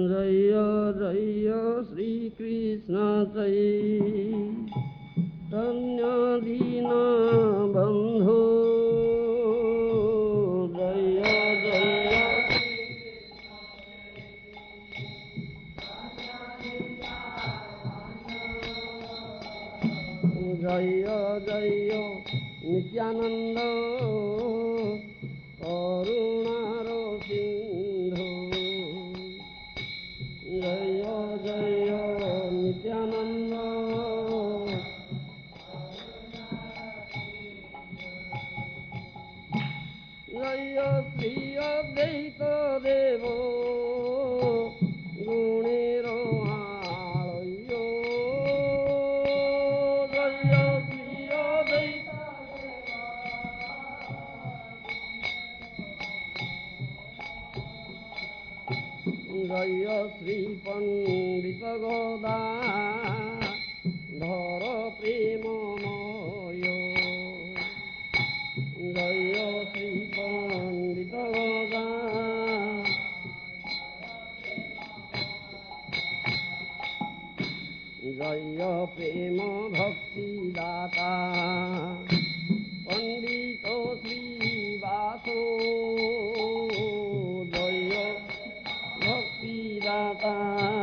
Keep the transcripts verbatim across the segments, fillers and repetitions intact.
জয় জয় শ্রীকৃষ্ণ চৈতন্য দীন বন্ধু জয় জয় জয় জয় নিত্যানন্দ করুণার সিন্ধু জয় জয় নিত্যানন্দ জয় শ্রী অদ্বৈত দেব গুণের আলয় জয় শ্রী অদ্বৈত জয় শ্রী পণ্ডিত গদাধর প্রেমময় জয় শ্রী পণ্ডিত গদাধর জয় প্রেম ভক্তি দাতা পণ্ডিত শ্রীবাস জয় ভক্তি দাতা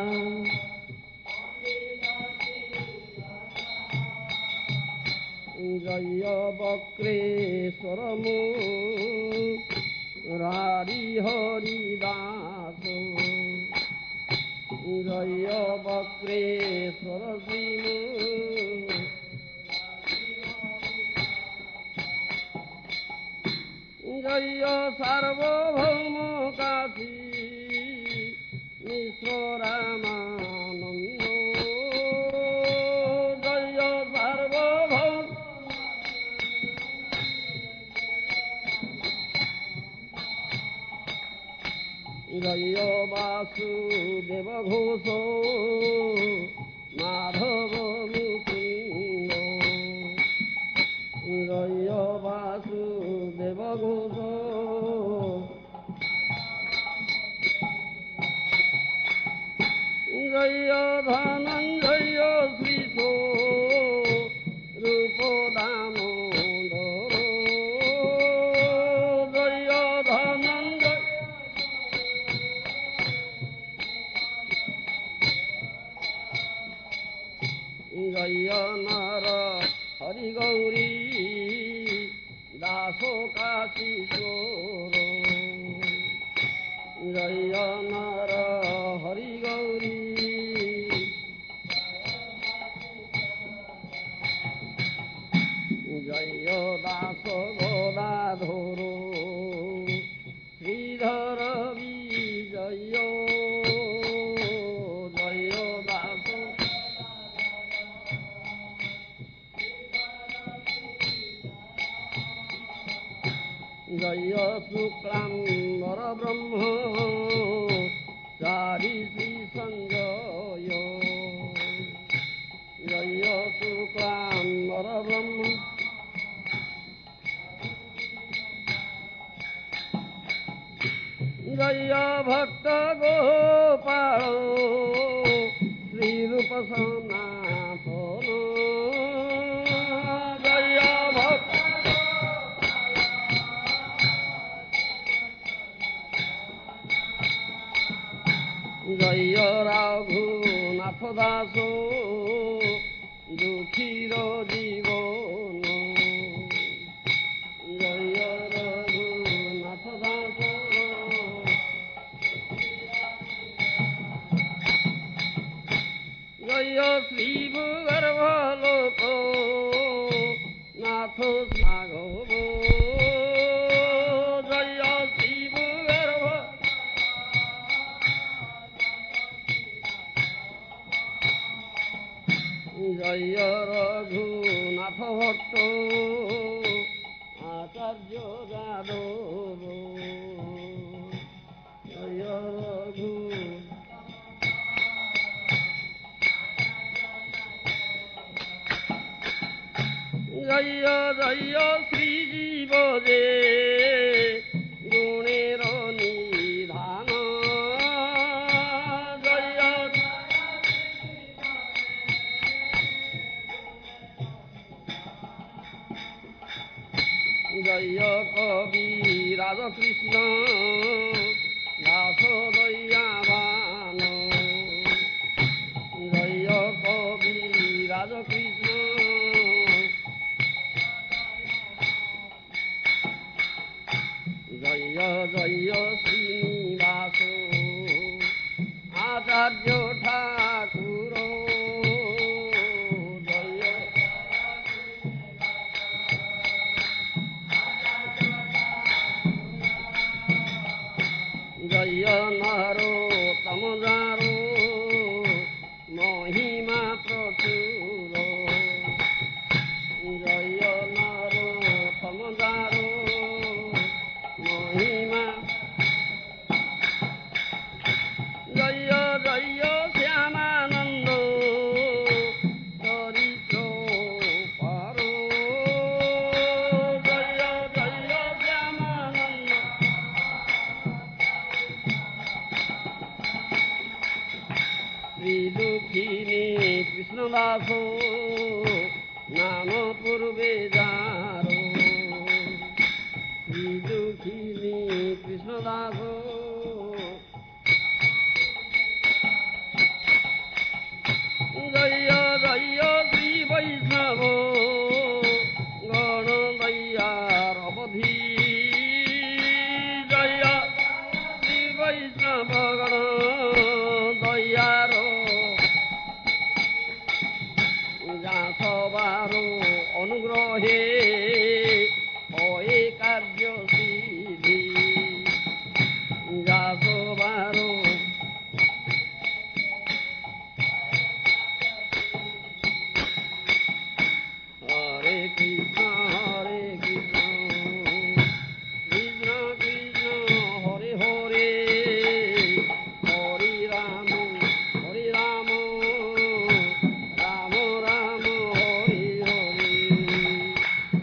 জয় বক্রেশ্বর মুরারি হরি দাস জয় বক্রেশ্বর শ্রী জয় সার্বভৌম কাশী মিশ্র রামানন্দ জয় সার্বভৌম জয় বাসুদেব ঘোষ মাধব মুকুন্দ জয় বাসুদেব ঘোষ জয় ধনঞ্জয় শ্রীশ রূপ দামোদর জয় ধনঞ্জয় জয় নর হরি গৌরী দাস কাশীশ্বর জয় নর হরি গৌরী জয় দাস গদাধর শ্রীধর বিজয় জয় দাস জয় শুক্লাম্বর ব্রহ্ম চারি শ্রী সঞ্জয় জয় শুক্লাম্বর ব্রহ্ম জয় ভক্ত গোপাল শ্রীরূপ সনাতন জয় ভক্ত জয় রঘুনাথ দাস দুঃখীর জীবন জয় রঘুনাথ দাস জয় শ্রী ভূগর্ভ লোক নাথ সাগব জয় শ্রী ভূগর্ভ জয় রঘুনাথ ভট্ট আচার্য যাদব জয় রঘু জয় জয় শ্রীজীব যে গুণের নিধান জয় কবি রাজকৃষ্ণ দাস দয়াবান জয় কবি রাজকৃষ্ণ জয় জয় শ্রীনিবাস আচার্য ঠাকুর জয় নারো তমজারো মহিমা প্রচুর জয় নারো তমজারো মহিমা জয় জয় শ্যামানন্দ চরিত্র পারো জয় জয় শ্যামানন্দ শ্রী দুঃখিনী কৃষ্ণদাস নাম পূর্বে যারো শ্রী দুঃখিনী কৃষ্ণদাস জয় জয় শ্রী বৈষ্ণব গণ দয়ার অবধি জয় শ্রী বৈষ্ণব গণ দয়ার যা সবার অনুগ্রহে হয় কার্য সিদ্ধি যা সবার হরে কৃষ্ণ হরে কৃষ্ণ কৃষ্ণ কৃষ্ণ হরে হরে হরে রাম হরে রাম রাম রাম হরে হরে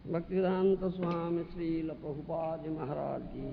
भक्तिवेदांत स्वामी श्रील प्रभुपाद महाराज की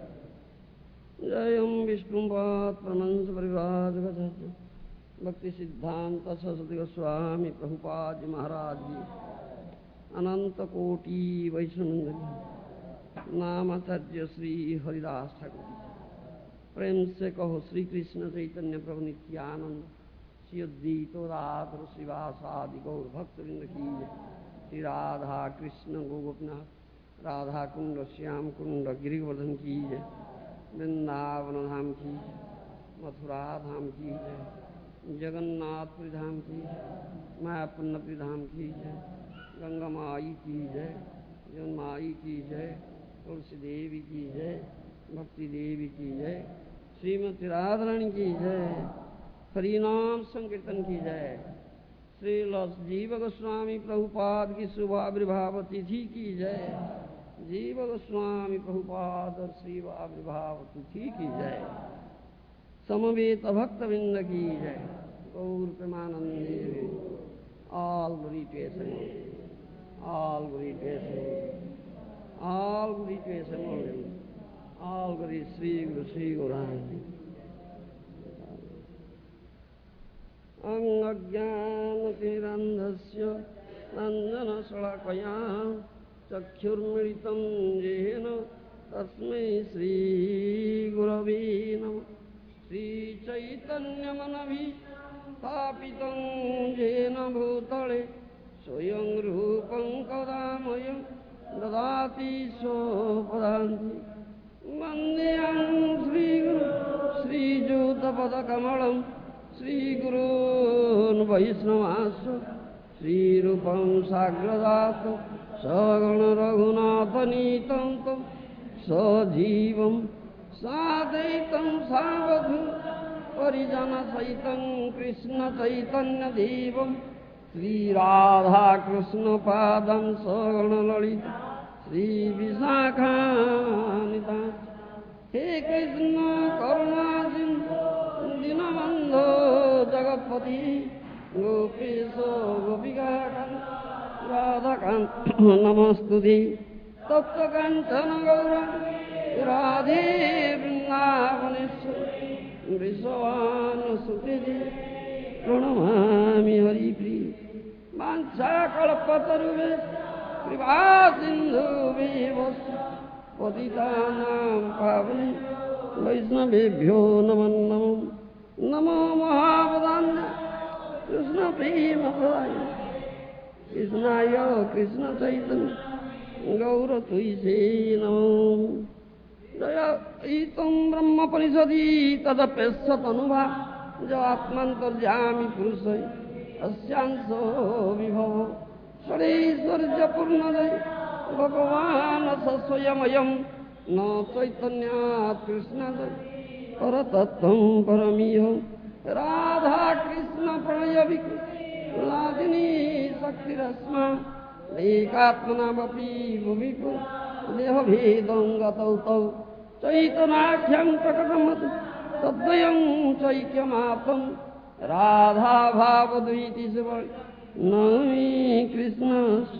जय। ओम विष्णुपाद परमहंस परिव्राजक भक्ति सिद्धांत सरस्वती गोस्वामी प्रभुपाद महाराज जी, अनंत कोटि वैष्णव नामाचार्य श्री हरिदास ठाकुर। प्रेम से कहो श्री कृष्ण चैतन्य प्रभु नित्यानंद, श्री अद्वैत राधर श्रीवासादि गौर भक्तवृंद की जय। श्री राधा कृष्ण गोपनाथ राधा कुंड श्याम कुंड गिरिवर्धन की जय। वृंदावन धाम की जय, मथुरा धाम की जय, जगन्नाथपुरी धाम की जय, मायापुन्नपुरी धाम की जय, गंगा माई की जय, जगन माई की जय, तुलसी देवी की जय, भक्ति देवी की जय, श्रीमती राधारानी की जय, हरिनाम संकीर्तन की जय। श्री जीव गोस्वामी प्रभुपाद की शुभ आविर्भाव तिथि की जय। जीव गोस्वामी प्रभुपाद और श्री आविर्भाव तिथि की जय। समवेत भक्तवृंद की जय। गौर प्रेमानंदे all glory to His name, all glory to His name, all glory to His name, all glory Sri Guru Sri Gauranga। अज्ञानतिरन्धस्य रञ्जनशलाकया चक्षुर्मिलितं येन तस्मै श्रीगुरवे नमः। श्रीचैतन्यमनभिस्थापितं येन भूतले स्वयं रूपं कदामयं ददाति स्वपदान्ति। वन्देऽहं श्रीगुरुं श्रीयुतपदकमलं श्रीगुरून् वैष्णवांश्च श्रीरूपं साग्रजात सगण रघुनाथनीतं तं सजीवं साद्वैतं सावधूतं परिजनसहितं कृष्णचैतन्यदेवं श्रीराधाकृष्णपादं सगणललितं श्रीविशाखान्वितां। हे कृष्ण करुणा सिन्धु दीनबन्धो जगत्पति गोपीश गोपिकाकान्त राधाकान्त नमस्तुते। तप्तकाञ्चन गौराङ्गी राधे वृन्दावनेश्वरी वृषभानुसुते प्रणमामि हरिप्रिये। वाञ्छाकल्पतरुभ्यश्च कृपासिन्धुभ्येव पतितानां पावने वैष्णवेभ्यो नमो नमः। नमो महावदान्य कृष्ण प्रेम प्रदाय कृष्णाय कृष्ण चैतन्य गौर तुयसे नमो। जयितं ब्रह्मपरिषदि तदप्यस्य तनुभा जवात्मान्तर्यामि पुरुषै अस्यांसो विभव षडैश्वर्यपूर्णदय भगवान् स स्वयमयं न चैतन्यात् कृष्णादय परतत्त्वं परमिह। राधा कृष्ण प्रणय विलादिनी शक्तिरस्मा एकात्मनामपि भूमिको देहभेदं गतौ तौ चैतनाख्यं प्रकटमतु तद्वयं चैक्यमाप्तं। राधा भावद्वैती नमी कृष्ण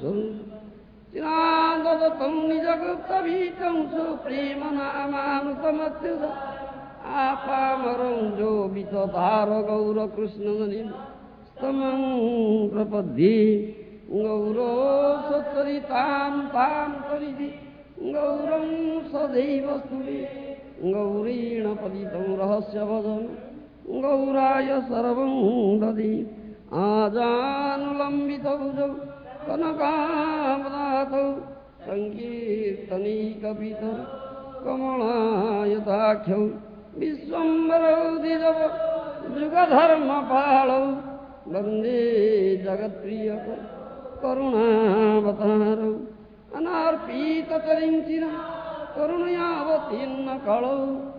चिरादतं निजगुप्तभीतं सुप्रेम नामामृतमत्युत आपामरं जो विततार गौर कृष्णनिं स्तमं प्रपद्ये। गौरो सच्चरितां तां परिधि गौरं सदैव स्तुते। गौरेण पतितं रहस्यभजन गौराय सर्वं ददे। आजानुलम्बितभुजौ कनकावदातौ सङ्कीर्तनैकपितौ कमलायताख्यौ विश्वम्भरौ द्विजव जुगधर्मपालौ वन्दे जगत्प्रियकौ करुणावतारौ। अनार्पितचरिञ्चिरं करुणयावतीर्न कलौ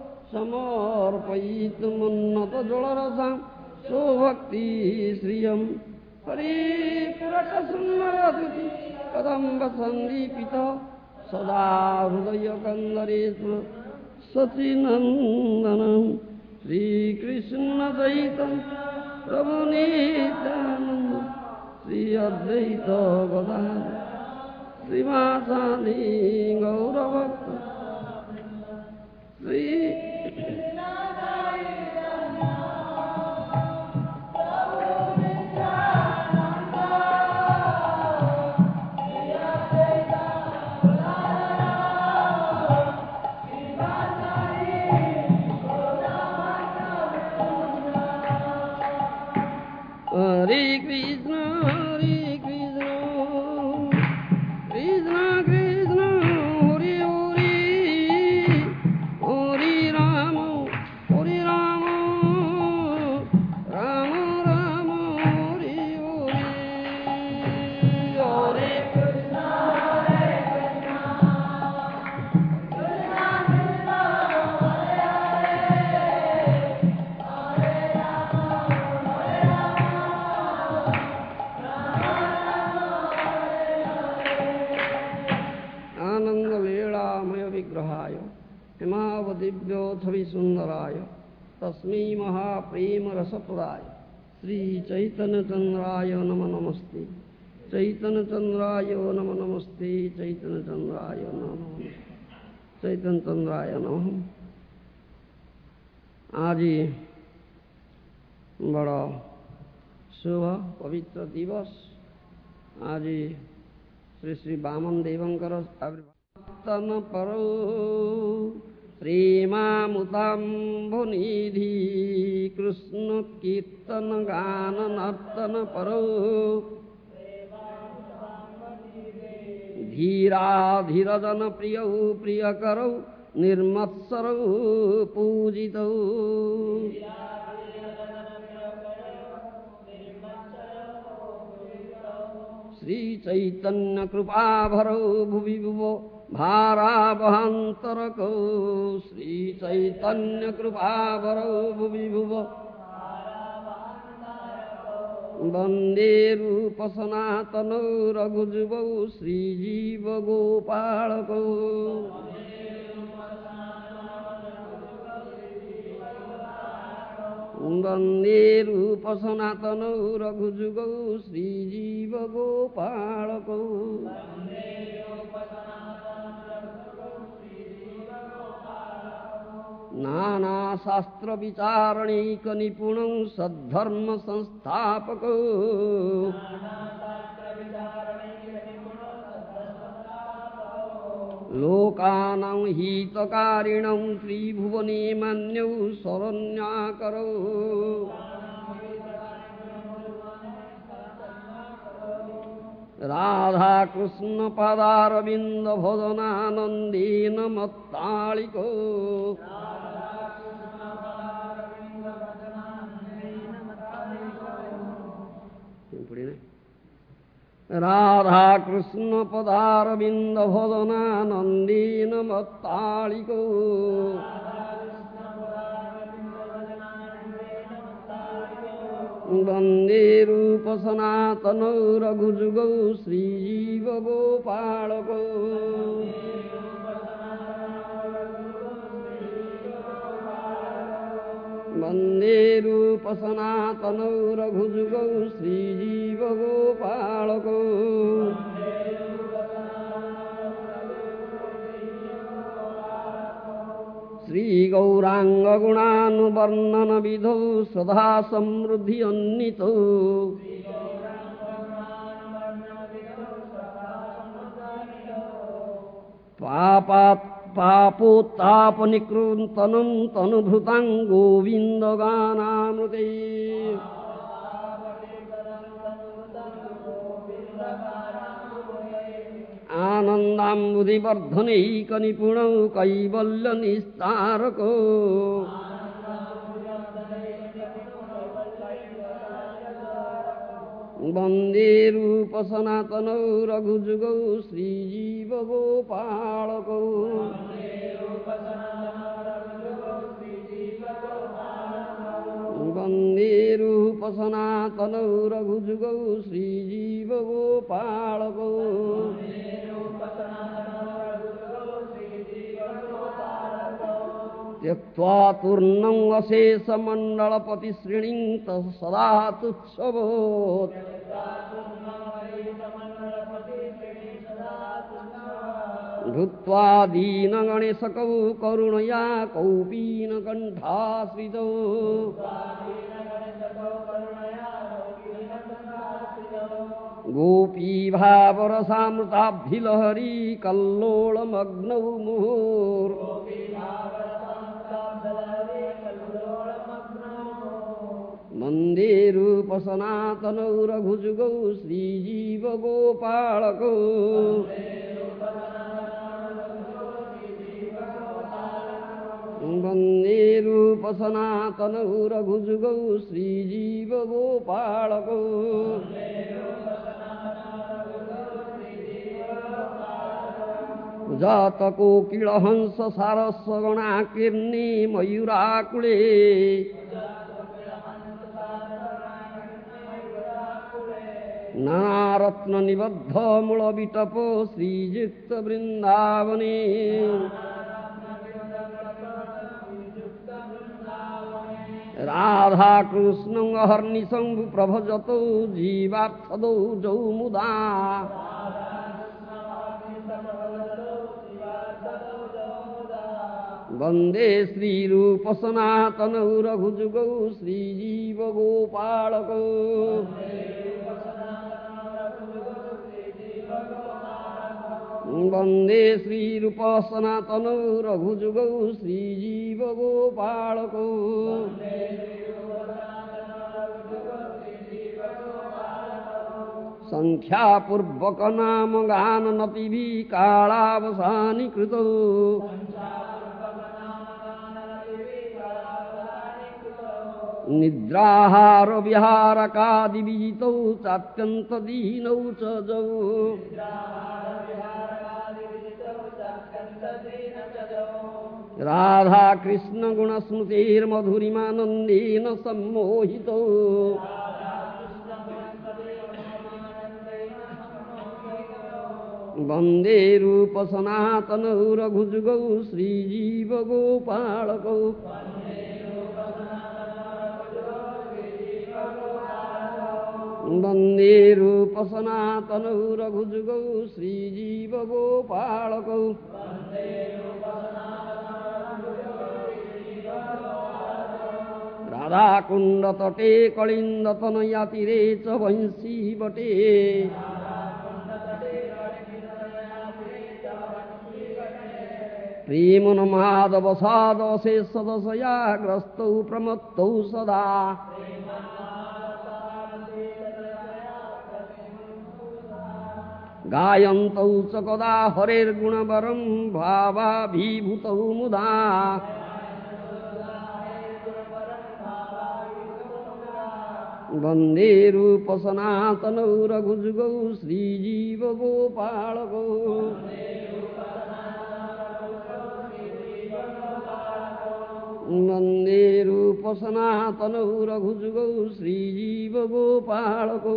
समर्पयितुमुन्नतजलरसां स्वभक्तिश्रियं। हरिपुरटसुन्दरधुति कदम्बसन्दीपित सदा हृदयकन्दरेषु सचिनन्दनं। Sri Krishna Chaitanya Prabhu Nityananda Shri Advaita Gadadhar श्रीवासादि गौरभक्त Shri Hare Krishna, Hare Krishna, Krishna Krishna, Hare Hare, Hare Rama, Hare Rama, Rama Rama, Hare Hare, Hare Krishna, Hare Krishna, Krishna Krishna, Hare आनंद लीलामय विग्रहाय हिमावदिव्योऽथ विसुन्दराय तस्मै महाप्रेम रसप्रदाय श्री चैतन्य चंद्राय नमो नमस्ते चैतन्य चंद्राय नमो नमस्ते चैतन्य चंद्राय नमो चैतन्य चंद्राय नमः। आज ही बड़ा शुभ पवित्र दिवस। आज श्री श्री वामन देवंकर आविर्भाव परो प्रेमामुताम्बुनिधि कृष्ण कीर्तन गान नर्तन परो धीरा धीरजन प्रियौ प्रियकरौ निर्मत्सरौ पूजितौ श्री चैतन्य कृपाभरौ भुवि भुवो भारावहन्तरकौ श्री चैतन्य कृपाभरौ भुवि भुवो वन्दे रूप सनातनौ रघुजुगौ श्रीजीव गोपालकौ वन्दे रूप सनातनौ रघुजुगौ श्रीजीव गोपालकौ नाना शास्त्र विचारणैक निपुणौ सद्धर्म संस्थापकौ लोकानां हितकारिणौ त्रिभुवने मन्यौ शरण्याकरौ राधा कृष्ण पदारविन्द भजनानन्देन मत्तालिको राधा कृष्ण पदारविन्द भजनानन्देन मत्तालिको वन्दे रूप सनातनौ रघुजुगौ श्रीजीव गोपालकौ वन्दे रूप सनातनौ रघुजुगौ श्रीजीव गोपालकौ श्रीगौरांग गुणानुवर्णन विधौ सदा समृद्धि अन्वितौ पापात् पापोत्तापनिकृन्तनं तनुभृतां गोविन्दगानामृते आनन्दाम्बुधिवर्धनैकनिपुणौ कैवल्यनिस्तारको वन्दे रूप सनातनौ रघुजुगौ श्रीजीव गोपालकौ वन्दे रूप सनातनौ रघुजुगौ श्रीजीव गोपालकौ त्यक्त्वा तूर्णं अशेषमण्डलपतिश्रेणीं सदा तुच्छ्रवोत् धृत्वा दीनगणेशकौ करुणया कौपीनकण्ठाश्रितौ गोपीभावरसामृताब्धिलहरी कल्लोलमग्नौ मुहुर् वन्दे रूपसनातनौ रघुजुगौ श्रीजीवगोपालकौ वन्दे रूपसनातनौ रघुजुगौ श्रीजीवगोपालकौ जातकोकिलहंस सारस्वगणाकीर्णे मयूराकुले नानारत्ननिबद्धमूलविटपो श्रीयुक्तवृन्दावने राधाकृष्णं अहर्निशं प्रभजतौ जीवार्थदौ जौ मुदा वन्दे श्रीरूपसनातनौ रघुजुगौ श्रीजीवगोपालकौ वन्दे श्रीरूपसनातनौ रघुजुगौ श्रीजीवगोपालकौ संख्यापूर्वकनामगाननतिभिः कालावसानि कृतौ निद्राहार विहारकादिविजितौ चात्यन्तदीनौ च जौ राधाकृष्णगुणस्मृतिर्मधुरिमानन्देन सम्मोहितौ वन्दे रूपसनातनौ रघुजुगौ श्रीजीवगोपालकौ वन्दे रूपसनातनौ रघुजुगौ श्रीजीवगोपालकौ राधाकुण्डतटे कलिन्दतनयातिरे च वंशीवटे प्रेमोन्मादवसादशेषदशया ग्रस्तौ प्रमत्तौ सदा गायन्तौ च कदा हरेर्गुणवरं भावाभिभूतौ मुदा वन्दे रूपसनातनौ रघुजुगौ श्रीजीवगोपालकौ वन्दे रूपसनातनौ रघुजुगौ श्रीजीवगोपालकौ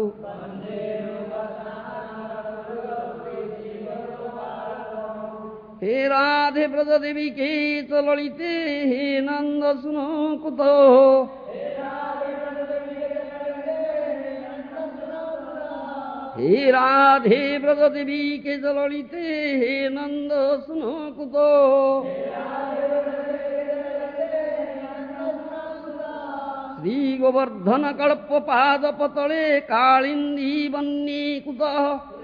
हे राधे ब्रजदेवी के च ललिते हे नंद सुनो कुतो हे राधे ब्रजदेवी के च ललिते हे नंद सुनो कुतो श्री गोवर्धन कल्प पाद पतले कालिंदी वन्नी कुतः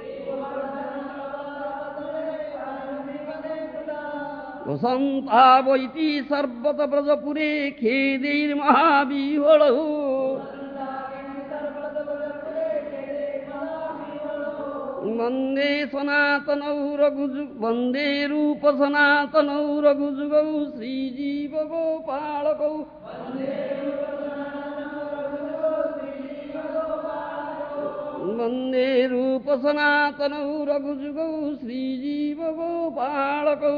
वसंता वैति सर्वत ब्रजपुरे खेदैर्महाविह्वलौ वन्दे सनातनौ रघुजु वन्दे रूप सनातनौ रघुजुगौ श्रीजीवगोपालकौ वन्दे रूप सनातनौ रघुजुगौ श्रीजीवगोपालकौ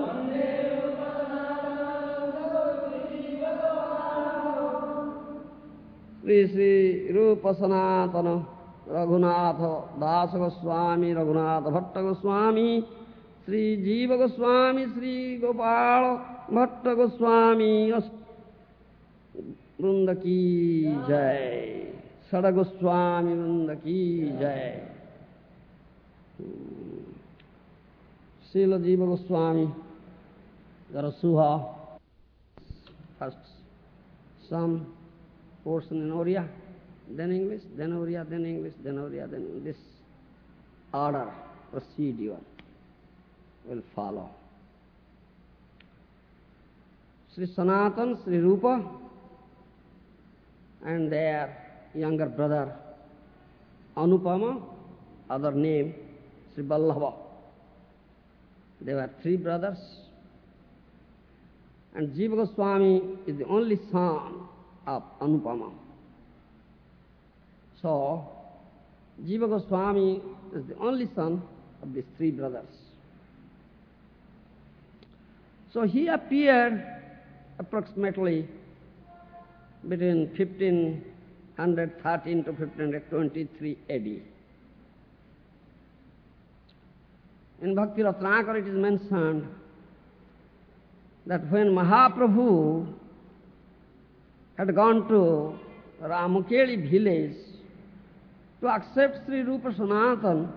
श्री श्री रूप सनातन रघुनाथ दास गोस्वामी रघुनाथ भट्ट गोस्वामी श्री जीव गोस्वामी श्री गोपाल भट्ट गोस्वामी वृंद की जय षड गोस्वामी वृंद की जय। Srila Jiva Goswami, Garasuha, first some portion in Oriya, then English, then Oriya, then English, then Oriya, then English. This order, procedure will follow. Sri Sanatan, Sri Rupa, and their younger brother Anupama, other name Sri Vallabha. They were three brothers, and Jiva Goswami is the only son of Anupama. So, Jiva Goswami is the only son of these three brothers. So he appeared approximately between fifteen thirteen to fifteen twenty-three A D. In Bhakti Ratnakara it is mentioned that when Mahaprabhu had gone to Ramukeli village to accept Sri Rupa Sanatan,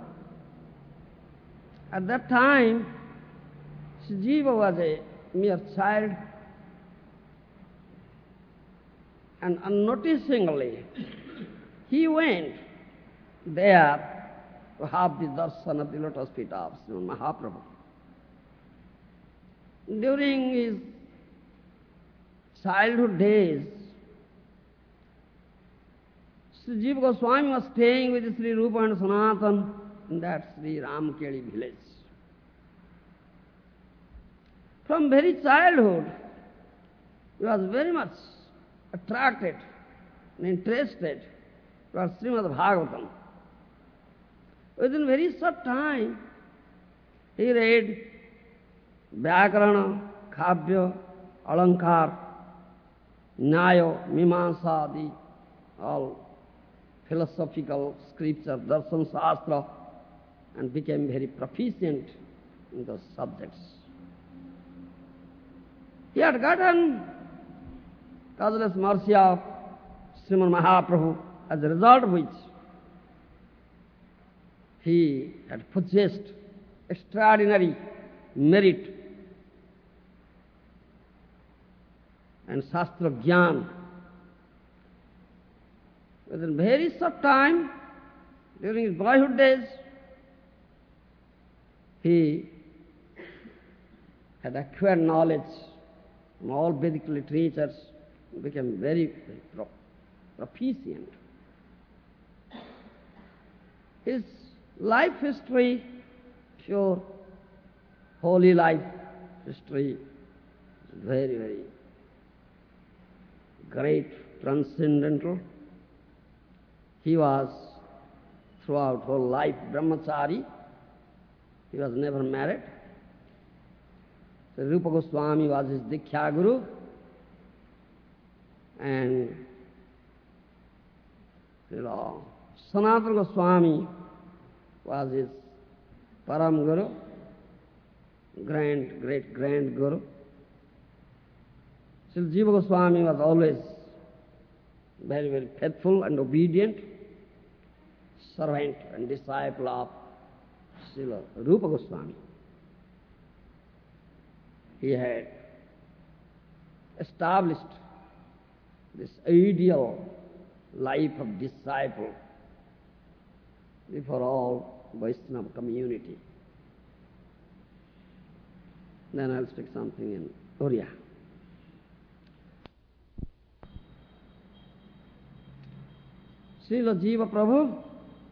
at that time Sri Jiva was a mere child, and unnoticingly he went there to have the darshan of the lotus feet of Srimad Mahaprabhu. During his childhood days, Sri Jiva Goswami was staying with Sri Rupa and Sanatan in that Sri Ramkeli village. From very childhood, he was very much attracted and interested towards Srimad Bhagavatam. Within very short time, he read Vyakarana, Kavya, Alankar, Nyaya, Mimamsa, all philosophical scriptures, darshan shastra, and became very proficient in those subjects. He had gotten causeless mercy of Srimad Mahaprabhu, as a result of which he had possessed extraordinary merit and Shastra Jnana. Within very short time, during his boyhood days, he had acquired knowledge from all Vedic literatures, became very, very pro proficient. His life history, pure, holy life history, is very, very great, transcendental. He was throughout whole life brahmachari. He was never married. So Rupa Goswami was his Diksha Guru, and you know, Sanatana Goswami was his Param Guru, grand, great, grand Guru. Sri Jiva Goswami was always very, very faithful and obedient servant and disciple of Srila Rupa Goswami. He had established this ideal life of disciple before all Vaishnava community. Then I'll speak something in Oriya. Srila Jiva Prabhu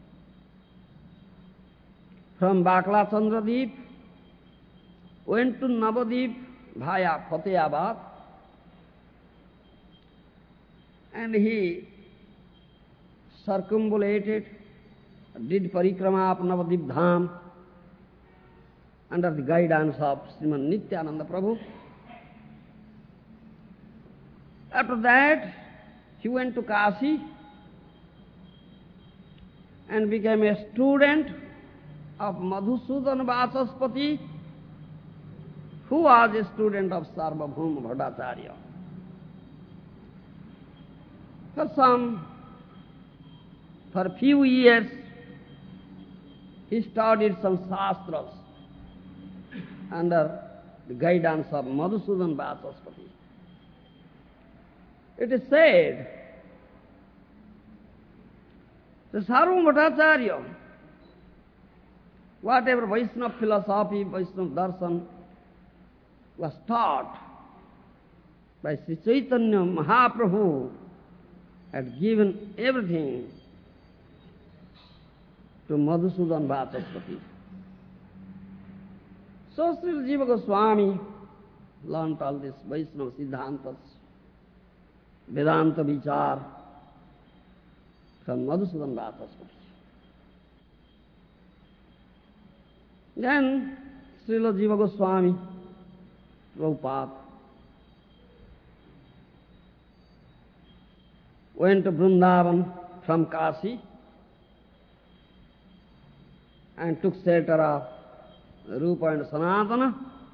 from Bakla Chandradeep went to Navadip via Fatehabad, and he circumambulated, did parikrama of Navadip Dham under the guidance of Sriman Nityananda Prabhu. After that, he went to Kashi and became a student of Madhusudan Vasaspati, who was a student of Sarvabhauma Bhattacharya. For some, for a few years, he studied some shastras under the guidance of Madhusudan Vachaspati. It is said that Sarvabhauma Bhattacharya, whatever Vaishnava philosophy, Vaishnava darshan was taught by Sri Chaitanya Mahaprabhu, had given everything to Madhusudan Vachaspati. So Sri Jiva Goswami learnt all this Vaishnava Siddhantas, Vedanta Vichar from Madhusudan Vachaspati. Then Srila Jiva Goswami, Prabhupada, went to Vrindavan from Kashi and took shelter of Rupa and Sanatana,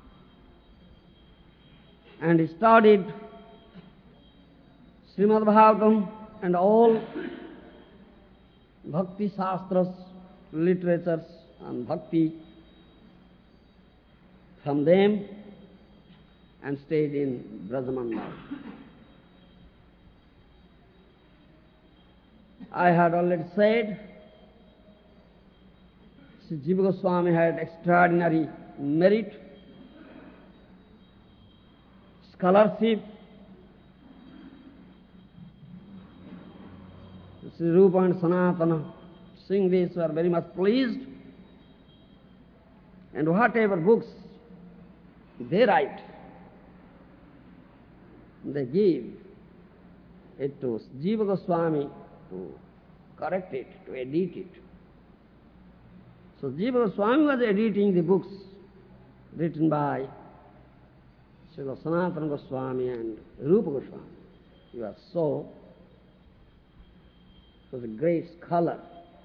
and he studied Srimad Bhagavatam and all Bhakti Shastras, literatures and Bhakti from them, and stayed in Brajamandal. I had already said Sri Jiva Goswami had extraordinary merit, scholarship. Sri Rupa and Sanatana, seeing this, were very much pleased, and whatever books they write, they give it to Jiva Goswami to correct it, to edit it. So Jiva Goswami was editing the books written by Srila Sanatana Goswami and Rupa Goswami. He was so, he was a great scholar,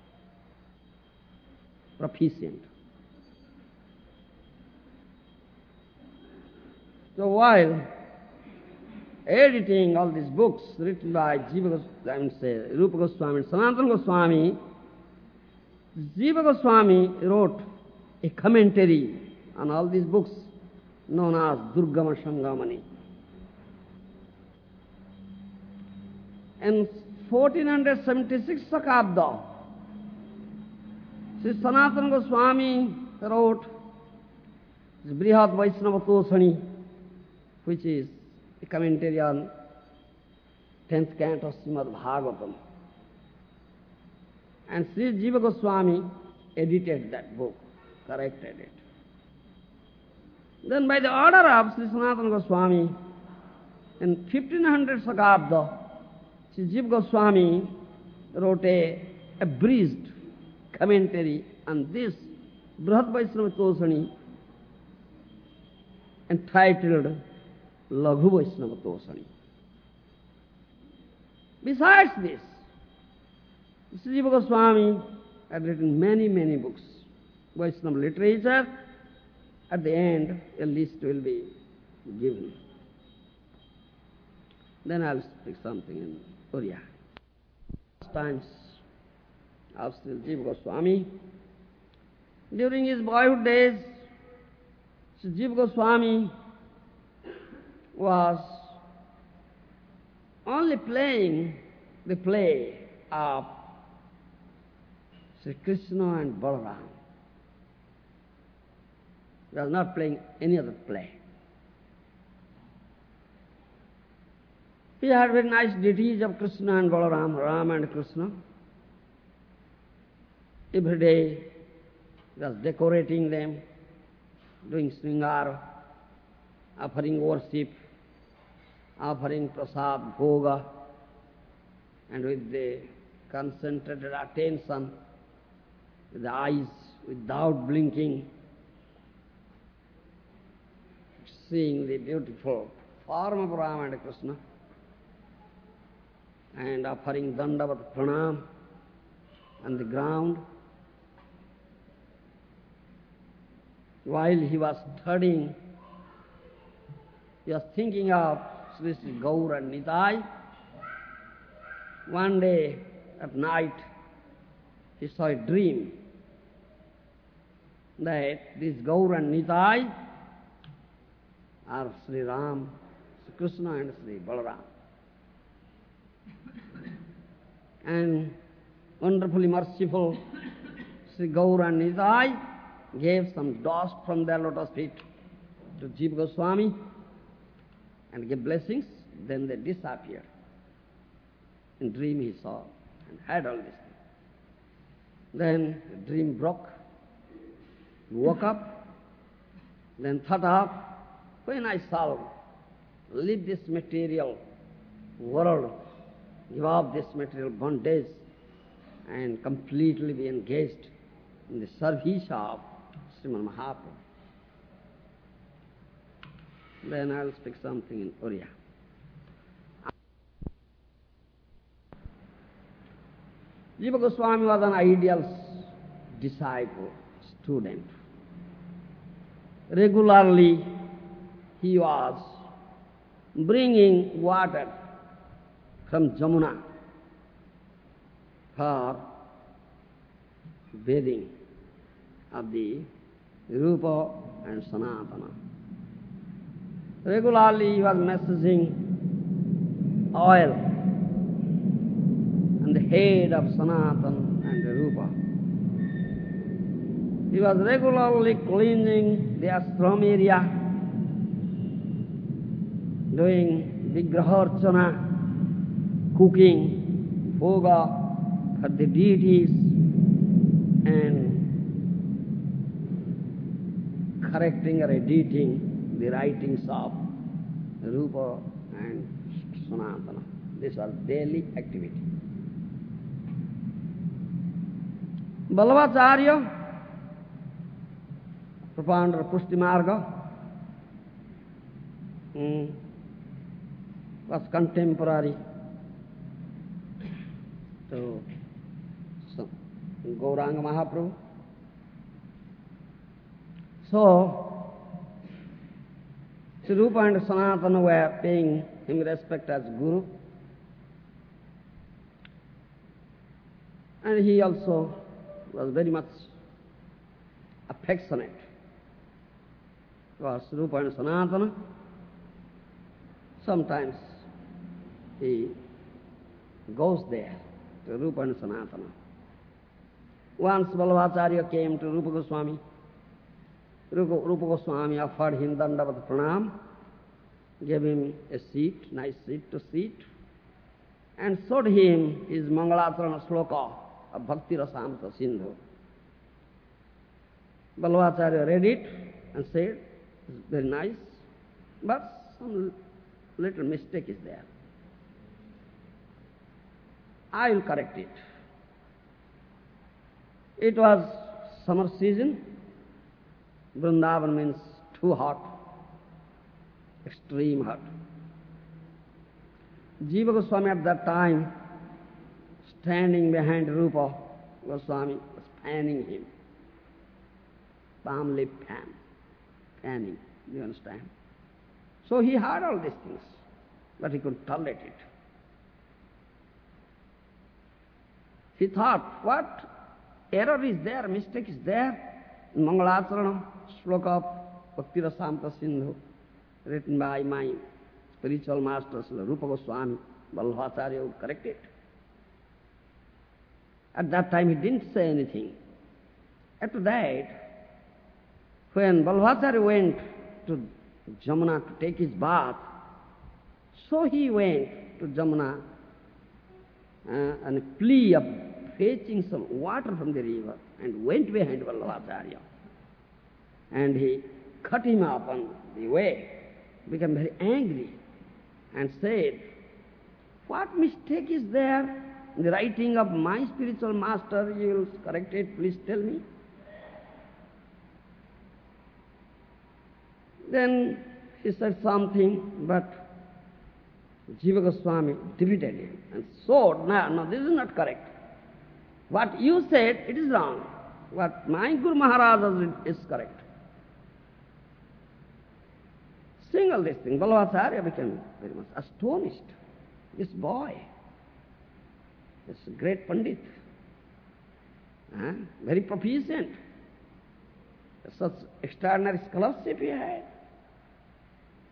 proficient. So while editing all these books written by Jiva Goswami, I mean say Rupa Goswami and Sanatana Goswami, Jiva Goswami wrote a commentary on all these books known as Durgama Sangamani. In fourteen seventy-six Sakabda, Sri Sanatana Goswami wrote Brihad Vaishnava Toshani, which is a commentary on tenth canto of Srimad Bhagavatam. And Sri Jiva Goswami edited that book, corrected it. Then by the order of Sri Sanatana Goswami, in fifteen hundred Sakabda, Sri Jiva Goswami wrote a abridged commentary on this Brihad Vaishnava Toshani entitled Laghu Vaishnava Toshani. Besides this, Sri Jiva Goswami had written many, many books, Vaishnava literature. At the end, a list will be given. Then I'll speak something in Oriya. Times of Sri Jiva Goswami. During his boyhood days, Sri Jiva Goswami was only playing the play of Sri Krishna and Balaram. He was not playing any other play. He had very nice deities of Krishna and Balaram, Rama and Krishna. Every day he was decorating them, doing sringar, offering worship, offering prasad, bhoga, and with the concentrated attention, with the eyes without blinking, seeing the beautiful form of Rama and Krishna, and offering dandavat pranam on the ground. While he was studying, he was thinking of Sri Sri Gaur and Nitai. One day at night, he saw a dream that this Gaur and Nitai are Sri Ram, Sri Krishna and Sri Balaram. And wonderfully merciful Sri Gaura and Nitai gave some dust from their lotus feet to Jiva Goswami and gave blessings. Then they disappeared. In dream he saw and had all this. Then the dream broke. He woke up, then thought of, when I shall leave this material world, give up this material bondage, and completely be engaged in the service of Srimad Mahaprabhu. Then I will speak something in Oriya. Jiva Goswami was an ideal disciple, student. Regularly he was bringing water from Jamuna for bathing of the Rupa and Sanatana. Regularly he was messaging oil on the head of Sanatana and the Rupa. He was regularly cleansing the ashram area, doing Vigrahārchana, cooking bhoga for the deities, and correcting or editing the writings of Rupa and Sanatana. This was daily activity. Ballavacharya, propounder of Pushti Marga, mm, was contemporary to Gauranga Mahaprabhu. So, Sri Rupa and Sanatana were paying him respect as Guru. And he also was very much affectionate towards Rupa and Sanatana. Sometimes he goes there to Rupa and Sanatana. Once Ballavacharya came to Rupa Goswami. Rupa, Rupa Goswami offered him Dandavat Pranam, gave him a seat, nice seat to sit, and showed him his Mangalacharan Sloka of Bhakti Rasamrita Sindhu. Ballavacharya read it and said, it's very nice, but some little mistake is there. I will correct it. It was summer season. Vrindavan means too hot, extreme hot. Jiva Goswami at that time, standing behind Rupa Goswami, was fanning him. Palm leaf fan, fanning, do you understand? So he heard all these things, but he couldn't tolerate it. He thought, what error is there, mistake is there in Mangalacharanam, sloka of Bhakti Rasamrita Sindhu, written by my spiritual master, Rupa Goswami. Ballavacharya would correct it. At that time he didn't say anything. After that, when Ballavacharya went to Jamuna to take his bath, so he went to Jamuna uh, on a plea of fetching some water from the river and went behind Ballavacharya. And he cut him up on the way, became very angry and said, what mistake is there in the writing of my spiritual master? You will correct it, please tell me. Then he said something, but Jiva Goswami defeated him and said, no, no, this is not correct. What you said, it is wrong. What my Guru Maharaj has written is correct. Seeing all this thing, Ballavacharya became very much astonished. This boy, this great Pandit, uh, very proficient, such extraordinary scholarship he had.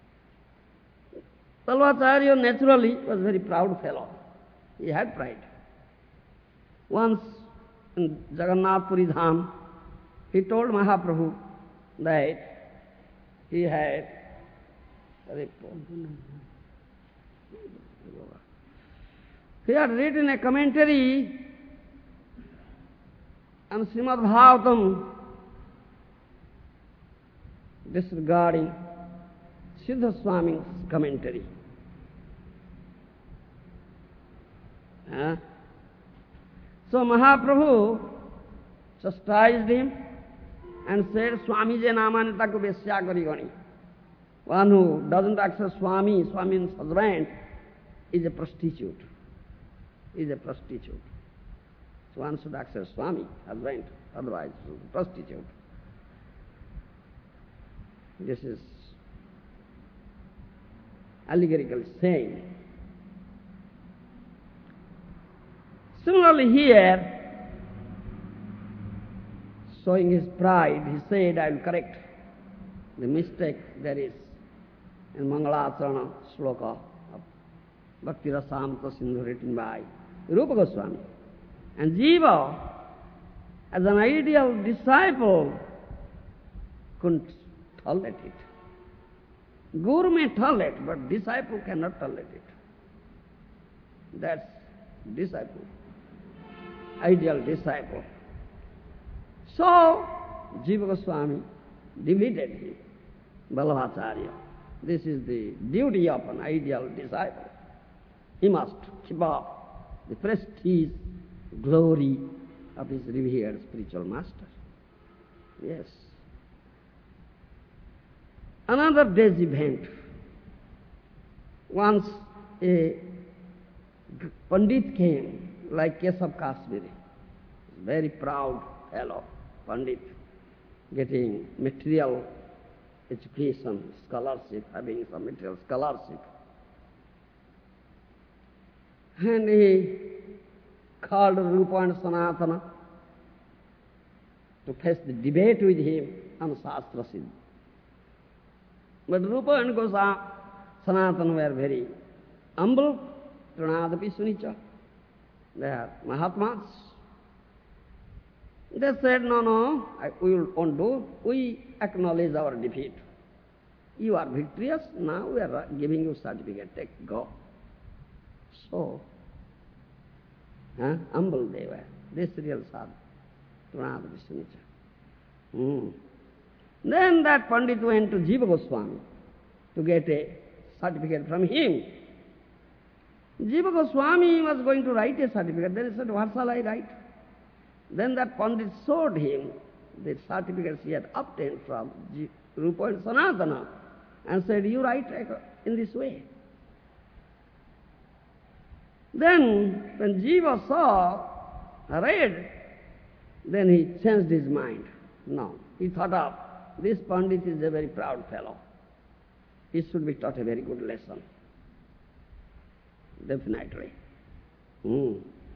Salvacharya naturally was a very proud fellow. He had pride. Once in Jagannath Puri Dham, he told Mahaprabhu that he had he had written a commentary on Srimad Bhagavatam disregarding Siddha Swami's commentary. Huh? So Mahaprabhu chastised him and said, Swami je namanita ko besya karigani. One who doesn't accept Swami, Swami means husband, is a prostitute. Is a prostitute. So one should accept Swami, husband, otherwise prostitute. This is allegorical saying. Similarly here, showing his pride, he said, I will correct the mistake there is in Mangalacharana sloka of Bhakti Rasamrita Sindhu written by Rupa Goswami. And Jiva, as an ideal disciple, couldn't tolerate it. Guru may tolerate, but disciple cannot tolerate it. That's disciple, ideal disciple. So, Jiva Goswami defeated him, Vallabhacharya. This is the duty of an ideal disciple. He must keep up the prestige, glory of his revered spiritual master. Yes. Another day's event. Once a Pandit came, like Keshav Kashmiri, very proud fellow, Pandit, getting material education, scholarship, having some material scholarship. And he called Rupa and Sanatana to face the debate with him on Shastra Siddha. But Rupa and Goswami, Sanatana were very humble, Pranadapi Sunicha. They are Mahatmas. They said, no, no, I, we won't do. We acknowledge our defeat. You are victorious, now we are giving you certificate, take, go. So, huh? humble they were. This real sadhu, Pranadapi Sunicha. Hmm. Then that Pandit went to Jiva Goswami to get a certificate from him. Jiva Goswami was going to write a certificate. Then he said, what shall I write? Then that Pandit showed him the certificates he had obtained from Rupa and Sanatana and said, you write in this way. Then when Jiva saw, read, then he changed his mind. No, he thought of, this Pandit is a very proud fellow. He should be taught a very good lesson. Definitely. Hmm.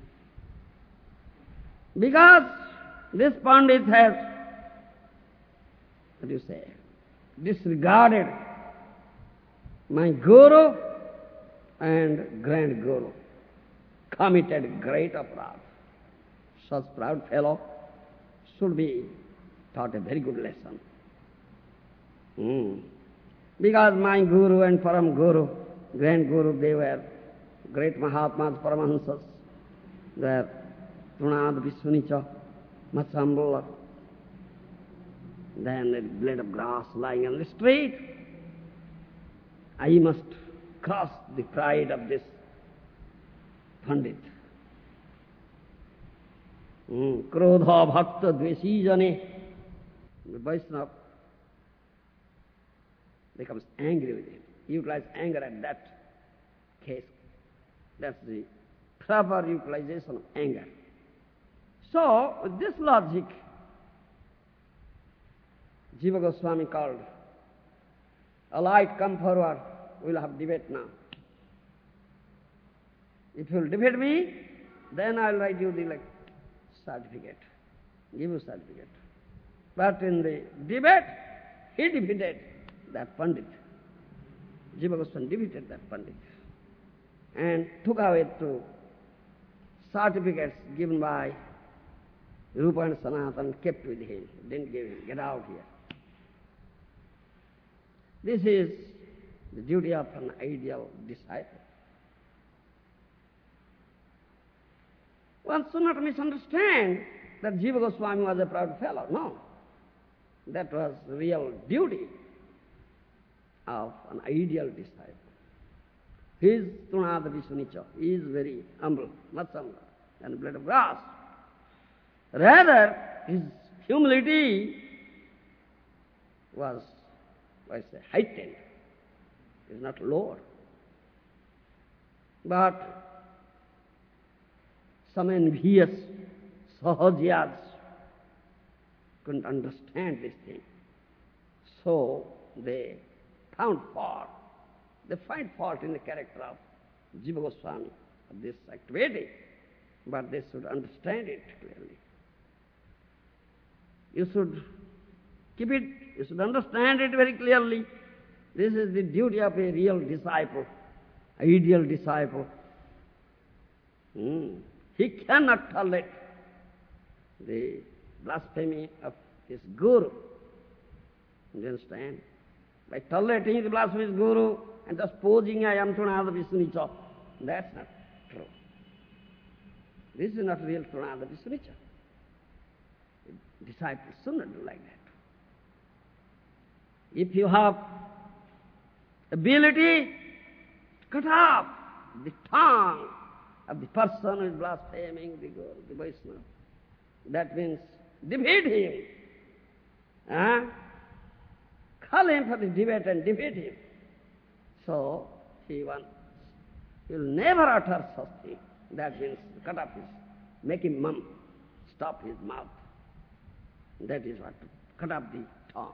Because this Pandit has, what do you say, disregarded my Guru and Grand Guru, committed great aparadh. Such proud fellow should be taught a very good lesson. Hmm. Because my Guru and Param Guru, Grand Guru, they were great Mahatmas, Paramahansas. They were Pranadapi Sunicha, much humbler than a blade of grass lying on the street. I must crush the pride of this Pandit. Hmm. Krodha bhakta dveshi jane. The Vaishnava becomes angry with him. He utilizes anger at that case. That's the proper utilization of anger. So, with this logic, Jiva Goswami called, a light, come forward, we'll have debate now. If you'll debate me, then I'll write you the like, certificate, give you certificate. But in the debate, he defeated that Pandit. Jiva Goswami defeated that Pandit and took away two certificates given by Rupa and Sanatana, kept with him, didn't give him, get out here. This is the duty of an ideal disciple. One should not misunderstand that Jiva Goswami was a proud fellow. No. That was real duty of an ideal disciple. He is Trunada Vishunicha. He is very humble, much humbler than blade of grass. Rather, his humility was, I say, heightened. It is not lower. But some envious Sahajiyas couldn't understand this thing. So they found fault. They find fault in the character of Jiva Goswami, of this activity, but they should understand it clearly. You should keep it, you should understand it very clearly. This is the duty of a real disciple, ideal disciple. Hmm. He cannot tolerate the blasphemy of his guru. You understand? By tolerating the blasphemy of his guru and just posing, I am Trunada Vishunicha, that's not true. This is not real Trunada Vishunicha. Disciples should not do like that. If you have ability, cut off the tongue of the person who is blaspheming the Guru, the Vaishnava. That means defeat him. Huh? Call him for the debate and defeat him. So he wants, he will never utter such thing. That means cut off his, make him mum, stop his mouth. That is what, cut off the tongue.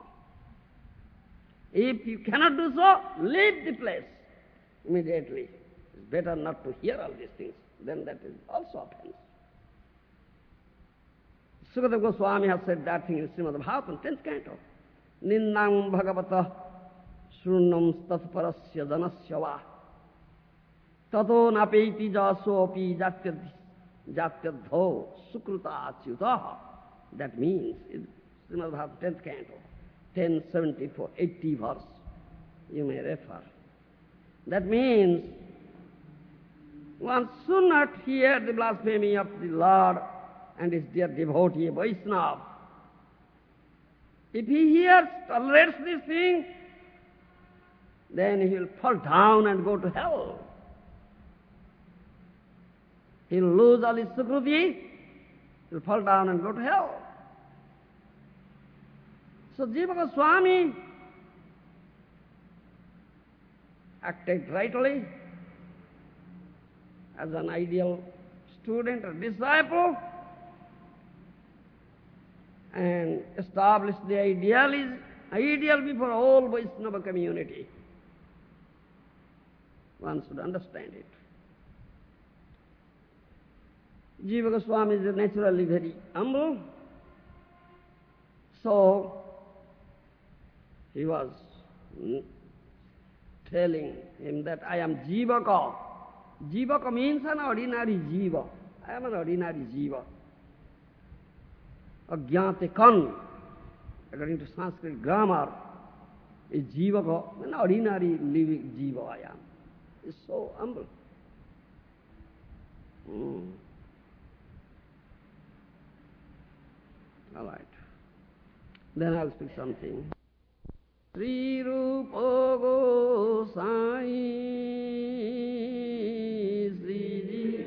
If you cannot do so, leave the place immediately. It's better not to hear all these things. Then that is also offense. Sukadeva Goswami has said that thing in Srimad Bhagavatam, tenth canto. Ninnam bhagavata shrunam tatparasya janasya va tato napeiti jasopi jatyadho sukruta achyutaha. That means, Srimad Bhagavatam, tenth canto, ten seventy-four, eighty verse, you may refer. That means, one should not hear the blasphemy of the Lord and his dear devotee Vaishnava. If he hears, tolerates this thing, then he will fall down and go to hell. He will lose all his sukruti, he will fall down and go to hell. So Jiva Goswami acted rightly as an ideal student or disciple and established the ideal is ideal before all Vaishnava community. One should understand it. Jiva Goswami is naturally very humble, so he was telling him that I am Jivaka. Jivaka means an ordinary Jiva. I am an ordinary Jiva. Agyate kan, according to Sanskrit grammar, is Jivaka, an ordinary living Jiva I am. It's so humble. Mm. All right. Then I'll speak something. Sri Rupa Gosai Sri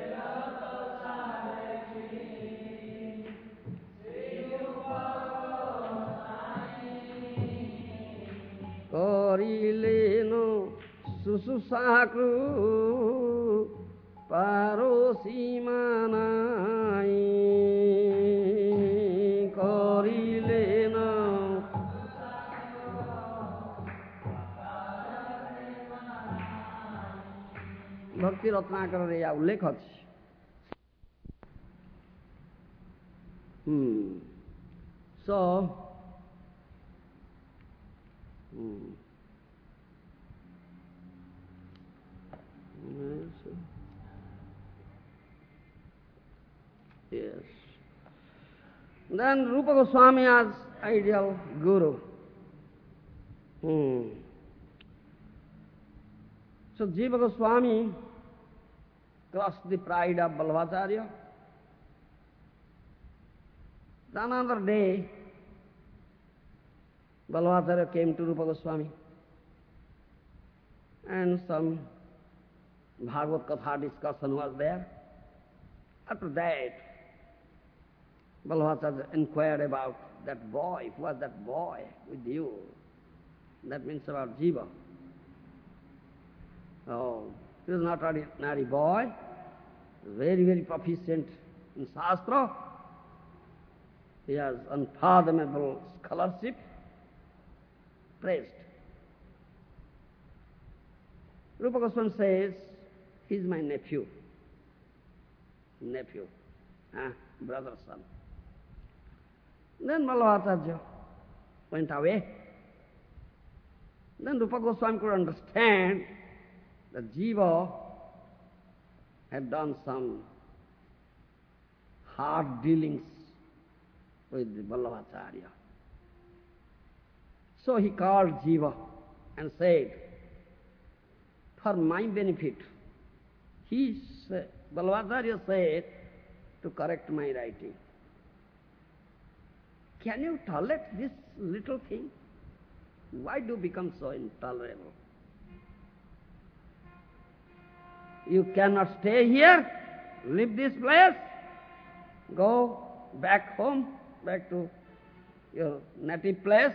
Korileno Sususakru Parosimanai Korileno Bhakti Ratnakara ya ullekh ଅଛି. Hmm. So, hmm. Then Rupa Goswami as ideal guru. Hmm. So Jiva Goswami crushed the pride of Balbhacharya. Then another day, Balbhacharya came to Rupa Goswami and some Bhagavad Katha discussion was there. After that, Balbhacharya inquired about that boy. Who was that boy with you? That means about Jiva. Oh, he was not an ordinary boy, very, very proficient in Shastra. He has unfathomable scholarship, praised. Rupa Goswami says, he is my nephew. Nephew, ah, brother's son. Then Balbhacharya went away. Then Rupa Goswami could understand that Jiva had done some hard dealings with Balbhacharya. So he called Jiva and said, for my benefit, he said, Balbhacharya said to correct my writing. Can you tolerate this little thing? Why do you become so intolerable? You cannot stay here, leave this place, go back home, back to your native place.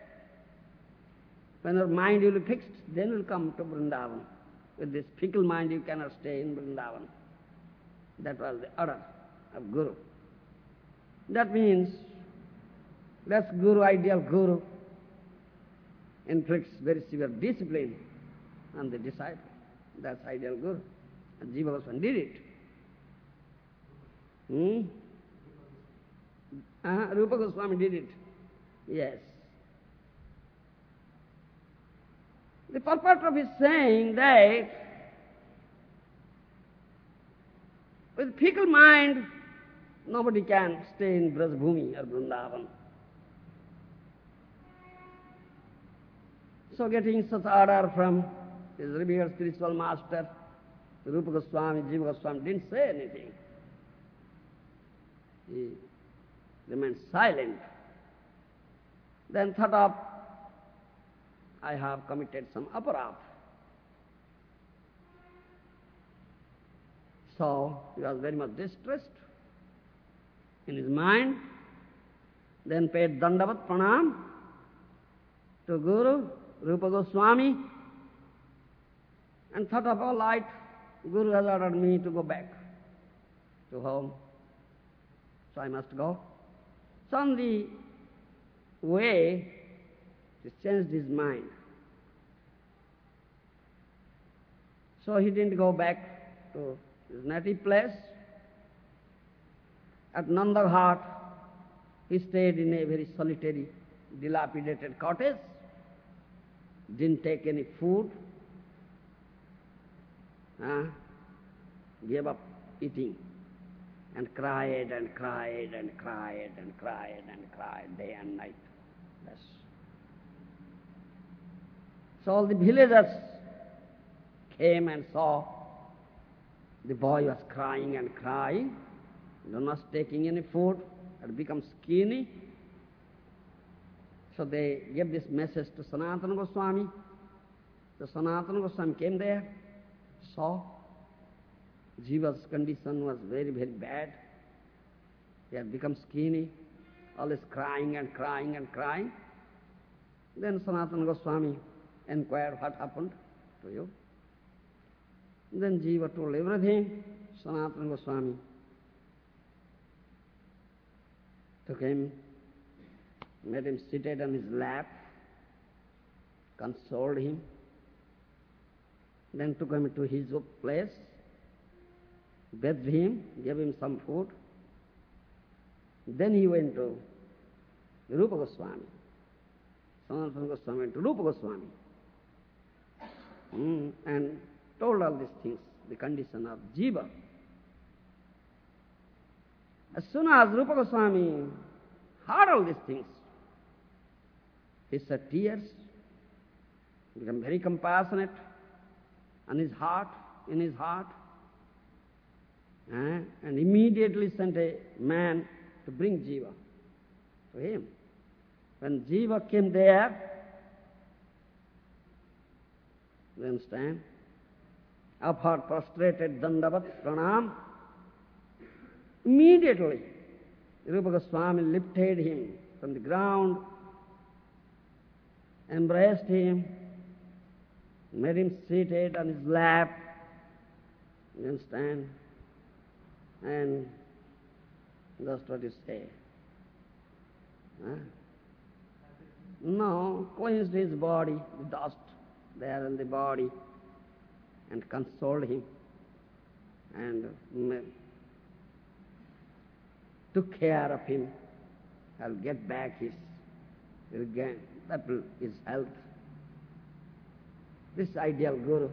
When your mind will be fixed, then you will come to Vrindavan. With this fickle mind, you cannot stay in Vrindavan. That was the order of Guru. That means, that's Guru, ideal Guru, inflicts very severe discipline on the disciple. That's ideal Guru. And Jiva Goswami did it. Hmm? Uh, Rupa Goswami did it. Yes. The purport of his saying that with fickle mind, nobody can stay in Brajbhumi or Vrindavan. So getting such order from his revered spiritual master, Rupa Goswami, Jiva Goswami didn't say anything. He remained silent. Then thought of, I have committed some aparadh. So he was very much distressed in his mind. Then paid Dandavat Pranam to Guru, Rupa Goswami, and thought of, all right, Guru has ordered me to go back to home, so I must go. So on the way, he changed his mind. So he didn't go back to his native place. At Nandaghat, he stayed in a very solitary, dilapidated cottage, didn't take any food, uh, gave up eating, and cried and cried and cried and cried and cried day and night. Yes. So all the villagers came and saw the boy was crying and crying, not taking any food, had become skinny. So they gave this message to Sanatana Goswami. So Sanatana Goswami came there, saw Jiva's condition was very, very bad. He had become skinny, always crying and crying and crying. Then Sanatana Goswami inquired, what happened to you? Then Jiva told everything. Sanatana Goswami took him, made him seated on his lap, consoled him, then took him to his place, bathed him, gave him some food. Then he went to Rupa Goswami. Sanatana Goswami went to Rupa Goswami mm, and told all these things, the condition of Jiva. As soon as Rupa Goswami heard all these things. He shed tears, became very compassionate, and his heart, in his heart, eh, and immediately sent a man to bring Jiva to him. When Jiva came there, you understand, offered prostrated dandavat pranam, immediately Rupa Goswami lifted him from the ground, embraced him, made him seated on his lap, you understand, and that's what you say. Huh? No, cleansed his body, the dust there in the body, and consoled him, and took care of him. I'll get back his, again, that will, his health. This ideal guru,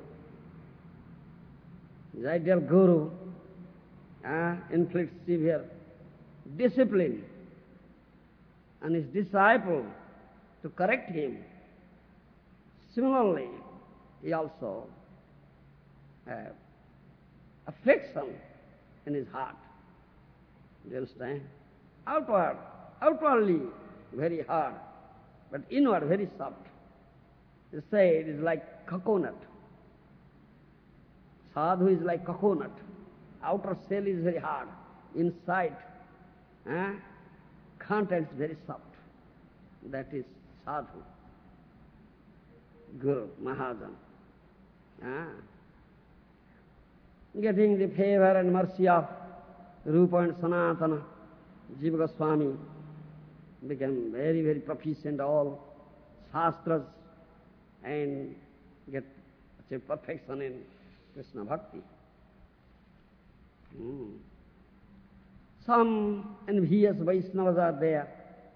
this ideal guru uh, inflicts severe discipline on his disciple to correct him. Similarly, he also has affliction in his heart. Do you understand? Outward, outwardly very hard, but inward very soft. They say it is like coconut. Sadhu is like coconut. Outer shell is very hard. Inside, eh, content is very soft. That is sadhu. Guru, Mahajan. Ah. Getting the favor and mercy of Rupa and Sanatana, Jiva Goswami became very, very proficient all shastras and get achieve perfection in Krishna Bhakti. Mm. Some envious Vaishnavas are there.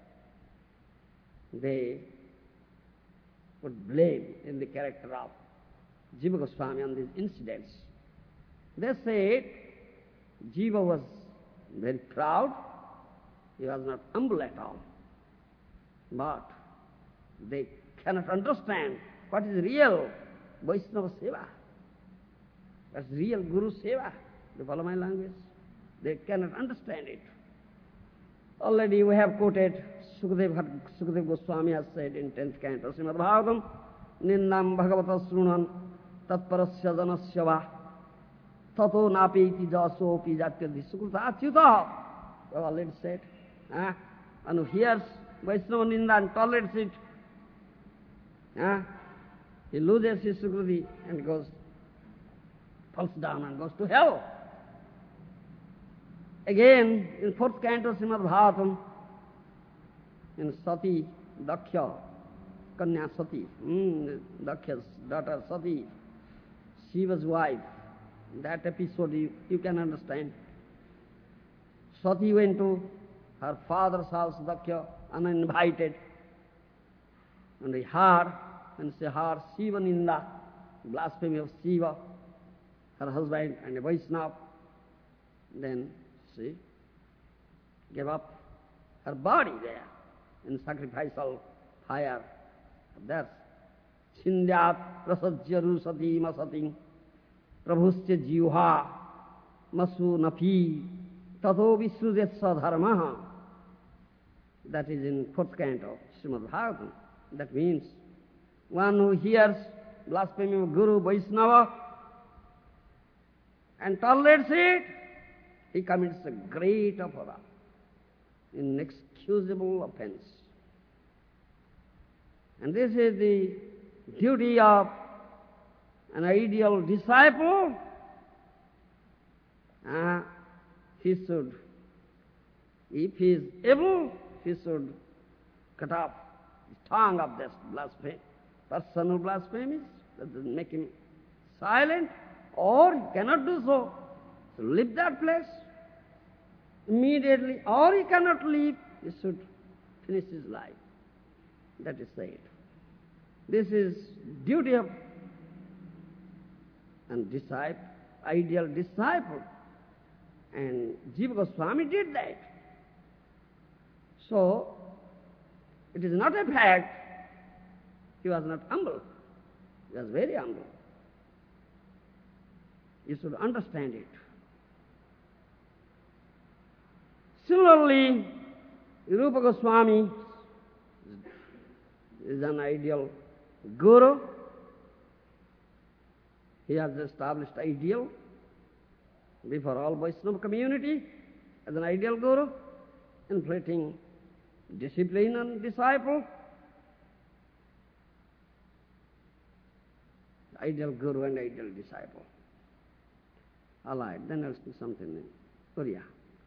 They put blame in the character of Jiva Goswami on these incidents. They said Jiva was very proud, he was not humble at all. But they cannot understand what is real Vaishnava Seva. That's real Guru Seva. You follow my language? They cannot understand it. Already we have quoted, Sukadeva, Sukadeva Goswami has said in tenth canto, Srimad Bhagavatam, Nindam Bhagavata Srunan Tatparasya Janasya Va Tato Napeti Jaso Pi Jatyadhi Sukrita Achyuta. We have already said. Huh? And who hears Vaishnava Ninda and tolerates it, huh? He loses his Sukriti and goes, falls down and goes to hell. Again, in fourth canto Srimad Bhagavatam, in Sati, Daksha, Kanya Sati, mm, Daksha's daughter Sati, Shiva's wife, that episode you, you can understand. Sati went to her father's house, Daksha, uninvited, and he heard, and she heard Shiva Ninda, blasphemy of Shiva, her husband and a Vaishnava. Then she gave up her body there in sacrificial fire. That's Chindyat prasajya sati masati prabhusya jiva masu napi tato visrujet sadharmaha. That is in fourth canto, Srimad Bhagavatam. That means one who hears blasphemy of Guru Vaishnava and tolerates it, he commits a great apara, inexcusable offense. And this is the duty of an ideal disciple. Uh, he should, if he is able, he should cut off the tongue of this blasphemy. Person who blasphemies, that doesn't make him silent, or he cannot do so. So leave that place immediately, or he cannot leave, he should finish his life. That is said. This is duty of a disciple, ideal disciple. And Jiva Goswami did that. So, it is not a fact he was not humble. He was very humble. You should understand it. Similarly, Rupa Goswami is an ideal guru. He has established ideal before all Vaishnava community as an ideal guru, inflicting discipline on disciple. Ideal guru and ideal disciple. All right, then I'll speak something in Korea.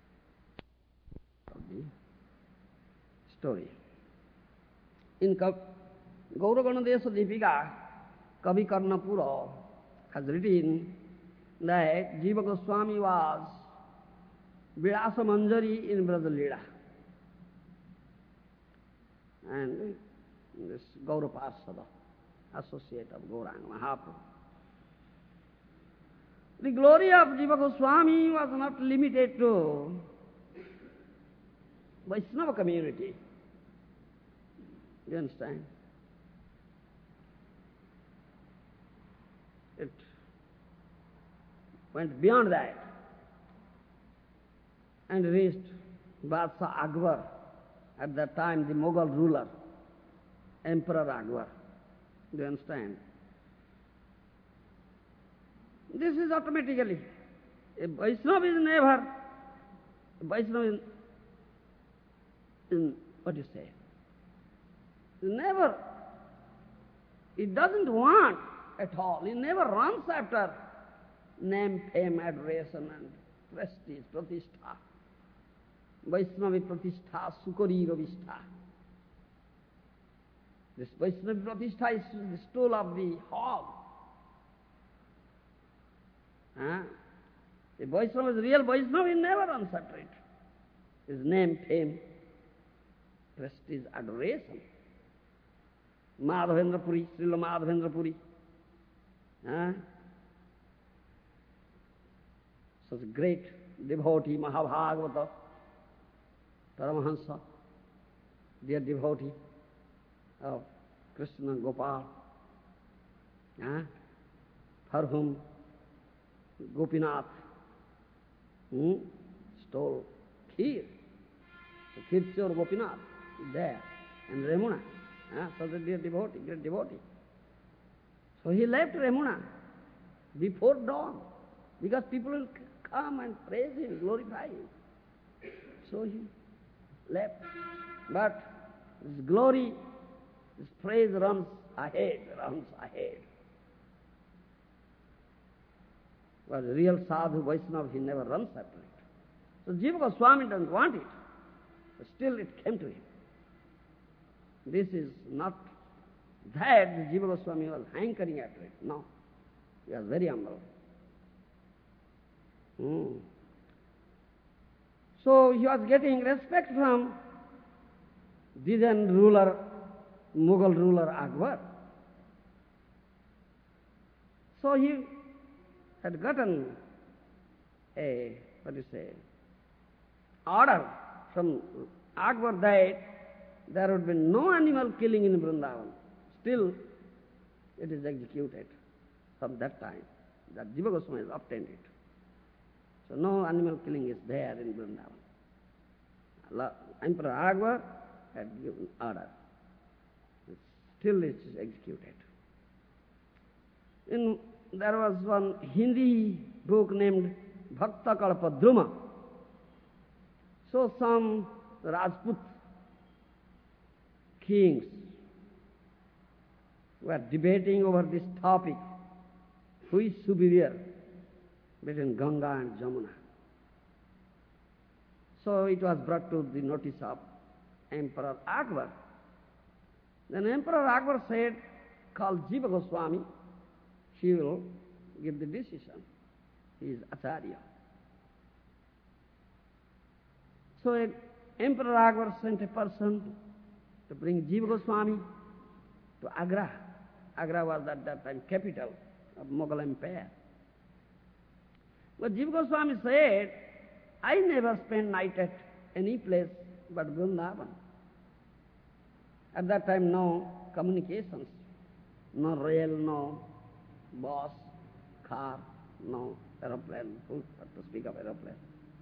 Of the story. In Gauraganadesa Dipika, Kavi Karnapura has written that Jiva Goswami was Vilasa Manjari in Brajalila. And this Gaura Parsada, associate of Gauranga Mahaprabhu. The glory of Jiva Goswami was not limited to Vaishnava community. You understand? It went beyond that and reached Badshah Akbar, at that time the Mughal ruler, Emperor Akbar. Do you understand? This is automatically. A Vaishnava is never, a Vaishnava is, is what do you say? Never, it doesn't want at all. It never runs after name, fame, adoration and prestige, pratishtha. Vaishnavi pratishtha, sukari ravistha. This Vaishnavi pratishtha is the stool of the hog. Huh? A Vaishnava is real Vaishnava, he never runs after it. His name, fame, prestige, adoration. Madhavendra Puri, Srila Madhavendra Puri. Huh? Such a great devotee, Mahabhagavata, Paramahansa, dear devotee of Krishna Gopal, huh? For whom Gopinath hmm, stole kheer. The Khirchor Gopinath is there, and Ramuna. Ah, such a dear devotee, great devotee. So he left Ramuna before dawn, because people will come and praise him, glorify him. So he left. But his glory, his praise runs ahead, runs ahead. But the real sadhu Vaishnava, he never runs after it. So Jiva Goswami doesn't want it, but still it came to him. This is not that the Jiva Goswami was hankering after it. No. He was very humble. Hmm. So he was getting respect from the then ruler, Mughal ruler Akbar. So he had gotten a, what do you say, order from Akbar that there would be no animal killing in Vrindavan. Still, it is executed from that time. That Jiva Goswami has obtained it. So no animal killing is there in Vrindavan. Emperor Akbar had given order. Still it is executed. In, there was one Hindi book named Bhakta Kalpadruma. So some Rajput kings were debating over this topic, who is superior between Ganga and Jamuna. So it was brought to the notice of Emperor Akbar. Then Emperor Akbar said, call Jiva Goswami, he will give the decision. He is Acharya. So Emperor Akbar sent a person to bring Jiva Goswami to Agra. Agra was at that time capital of Mughal Empire. But Jiva Goswami said, I never spend night at any place but Vrindavan. At that time, no communications, no rail, no bus, car, no aeroplane, to speak of aeroplane.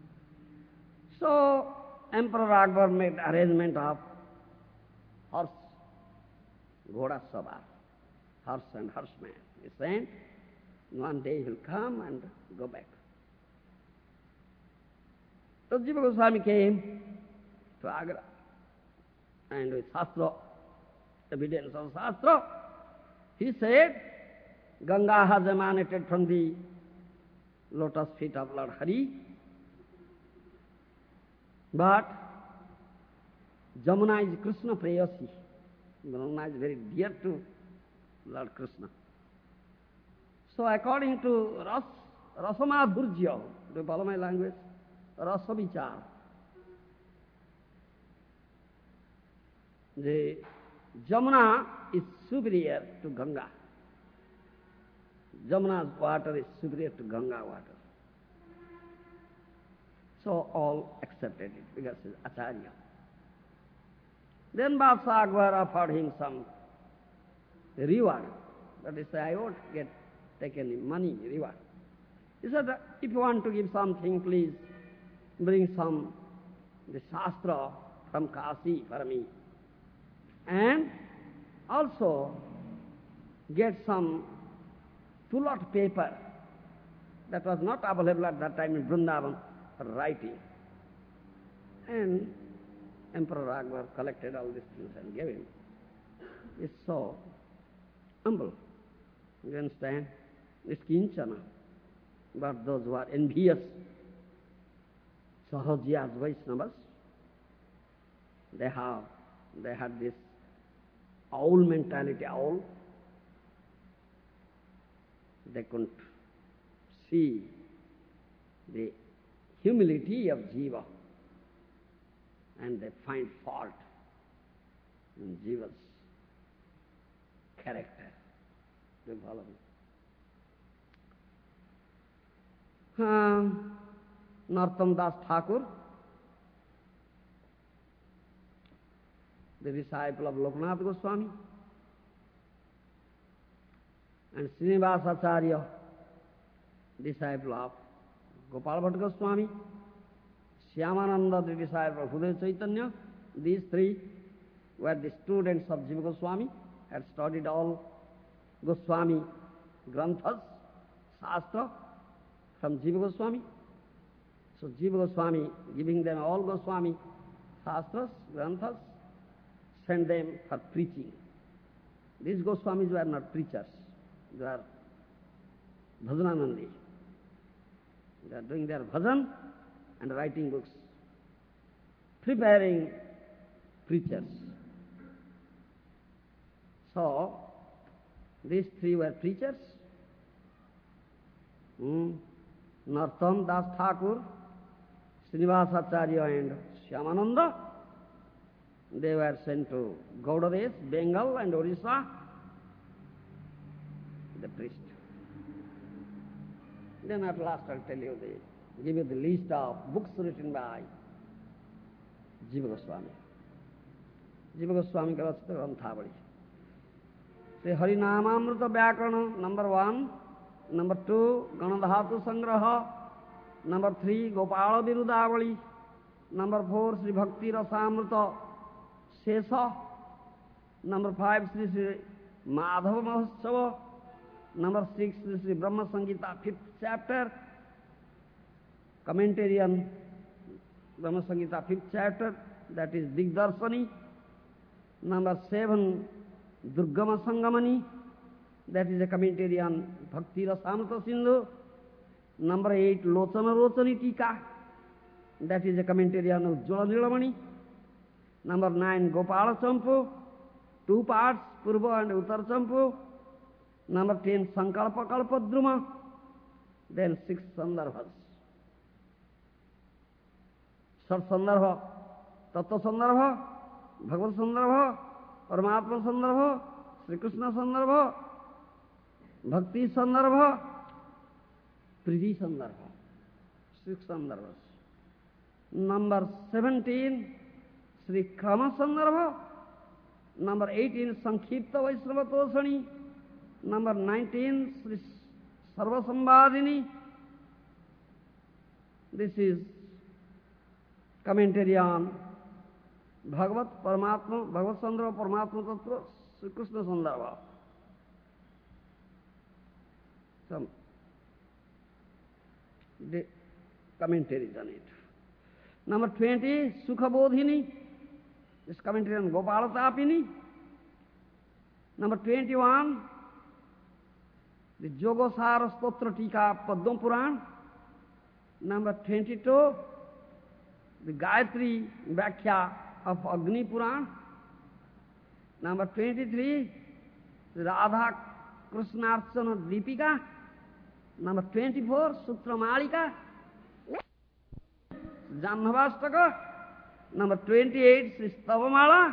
So, Emperor Akbar made arrangement of horse, Ghoda Savar, horse and horseman. He sent, one day he will come and go back. So Jiva Goswami came to Agra, and with Shastra, evidence of Shastra, he said, Ganga has emanated from the lotus feet of Lord Hari, but Jamuna is Krishna Prayasi. Jamuna is very dear to Lord Krishna. So according to Ras, Rasamadhurjya, do you follow my language? Rasavichar. The Jamuna is superior to Ganga. Jamuna's water is superior to Ganga water. So all accepted it because he is Acharya. Then Badshah Akbar offered him some reward. That is, I won't get take any money reward. He said, if you want to give something, please bring some the Shastra from Kasi for me. And also get some pullot paper that was not available at that time in Vrindavan for writing. And Emperor Akbar collected all these things and gave him. It's so humble. You understand? It's kinchana. But those who are envious, Sahajiyas, Vaishnavas, they have, they had this owl mentality, owl. They couldn't see the humility of Jiva, and they find fault in Jiva's character. Do you follow me? Uh, Narottam Das Thakur, the disciple of Lokanath Goswami, and Srinivas Acharya, disciple of Gopal Bhatta Goswami, Shyamananda, the disciple of Hridaya Chaitanya. These three were the students of Jiva Goswami, had studied all Goswami Granthas, Shastra from Jiva Goswami. So Jiva Goswami, giving them all Goswami Shastras, Granthas, sent them for preaching. These Goswamis were not preachers. They are bhajananandi. They are doing their bhajan and writing books, preparing preachers. So, these three were preachers. Hmm. Narottam Das Thakur, Srinivas Acharya and Shyamananda. They were sent to Gaudadesh, Bengal and Orissa, the priest. Then at last I'll tell you, the, give you the list of books written by Jiva Goswami. Jiva Goswami ka rachita Granthavali. Say Harinamamrita Vyakarana, number one. Number two, Ganadhatu Sangraha. Number three, Gopala Virudavali. Number four, Sri Bhakti Rasamrita Sesa. Number five, Sri Sri Madhava Mahotsav. Number six, Sri Sri Brahma Sangita, fifth chapter. Commentary on Brahma Sangita, fifth chapter, that is Digdarsani. Number seven, Durgama Sangamani, that is a commentary on Bhakti Rasamrita Sindhu. Number eight, Lochana Rochani Tika, that is a commentary on Ujjvala Nilamani. Number nine, Gopala Champu, two parts, Purva and Uttar Champu. Number ten, Sankalpa Kalpadruma. Then six Sandarbhas. Sat Sandarbha, Tattva Sandarbha, Bhagavad Sandarbha, Paramatma Sandarbha, Sri Krishna Sandarbha, Bhakti Sandarbha, Priti Sandarbha. Six Sandarbhas. Number seventeen, Sri Krama Sandarbha. Number eighteen, Sankhipta Vaishnava Toshani. Number nineteen, Sri Sarva Sambhadini. This is commentary on Bhagavat Paramatma, Bhagavat Sandarbha Paramatma Tattva, Sri Krishna Sandarbha. Some commentaries on it. Number twenty, Sukha Bodhini. This commentary on Gopala Tapini. Number twenty-one, the Yogasara Stotra Tika Padma Puran. Number twenty-two, the Gayatri Vakhya of Agni Puran. Number twenty-three, the Radha Krishnarchana Deepika. Number twenty-four, Sutra Malika, Jannavastaka. Number twenty-eight, Sri Stavamala.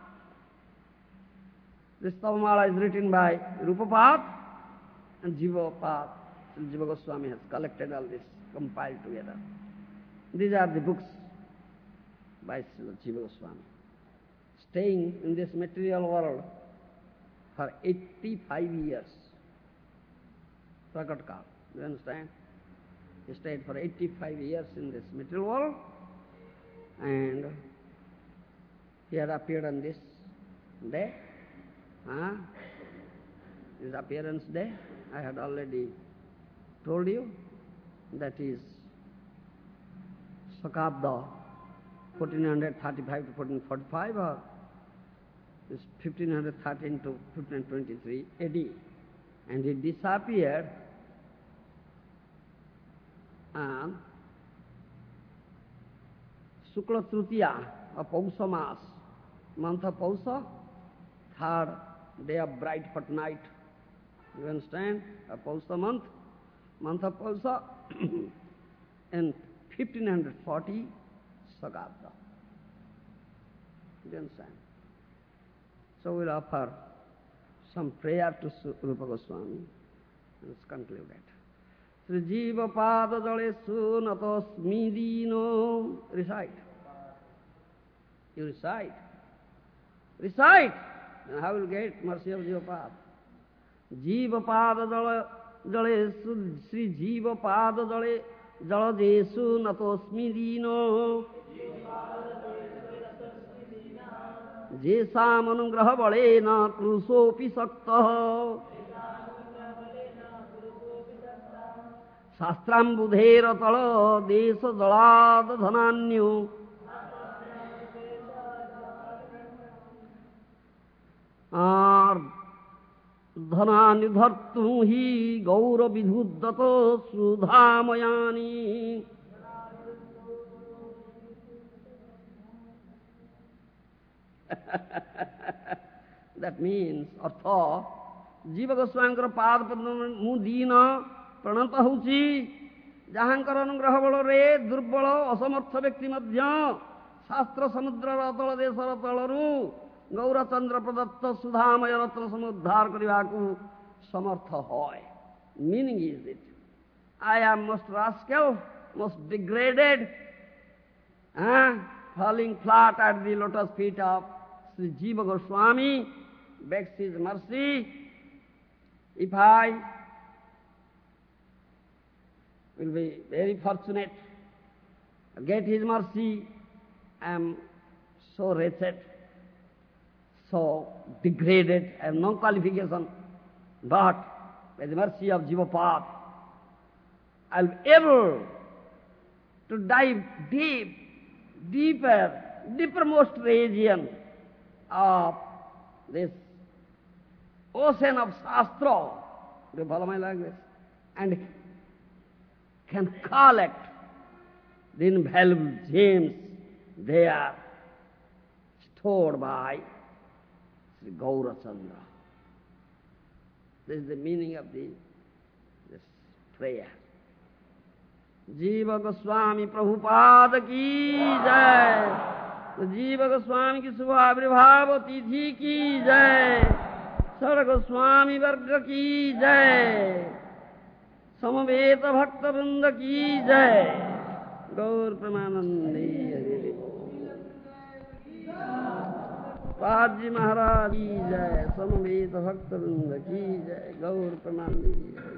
This Stavamala is written by Rupapad and Jivapad. Jiva Goswami has collected all this, compiled together. These are the books by Jiva Goswami. Staying in this material world for eighty-five years. Prakat Kal. You understand? He stayed for eighty-five years in this material world, and he had appeared on this day. Huh? His appearance day, I had already told you, that is Sakabda, fourteen thirty-five to fourteen forty-five, or is fifteen thirteen to fifteen twenty-three A D. And he disappeared on Sukla Trutiya of Pausa Mas, month of Pausa, third day of bright fortnight. You understand? A Pausa month, month of Pausa, in fifteen forty Sagabda. You understand? So we'll offer some prayer to Rupa Goswami. Let's conclude it. Sri Jiva Pada Jale Sunatosmi Dino. Recite. You recite. Recite. And how will you get mercy of Jiva Pada? Jiva Pada Jale Sri Jiva Pada Jale Jala Jesu Natosmi Dino. Jesam anugraha balena krusopi sakta Shastram budhera tala desa dalad dhananyo Ar dhananyo dhartu hi gaura vidhuddato sudhamayani That means, artha, Jiva Goswamikar Pada Padma mu dina pranata hauchi, jahankar anugraha balare durbala asamartha vyakti madhya shastra samudra ratala desara talaru gaura chandra pradatta sudhamaya ratna samuddhar karibaku samartha hoy. Meaning is it, I am most rascal, most degraded, eh, falling flat at the lotus feet of Sri Jiva Goswami, begs his mercy. If I will be very fortunate to get his mercy, I am so wretched, so degraded, I have no qualification. But by the mercy of Jivapad, I will be able to dive deep, deeper, deepermost region of this ocean of Shastra, do you follow my language? And can collect the invaluable gems there stored by Sri Gaurachandra. This is the meaning of the this prayer. Jiva Goswami Prabhupada ki jai. Jiva Goswami ki Subha Avirbhava Tithi ki jai. Sara Goswami Varga ki jai. Samaveta Bhakta Vrinda ki jai. Gaur Pramanande. Prabhupada ji महाराज की जय, समवेत भक्त वृंद की जय, गौर प्रणाम।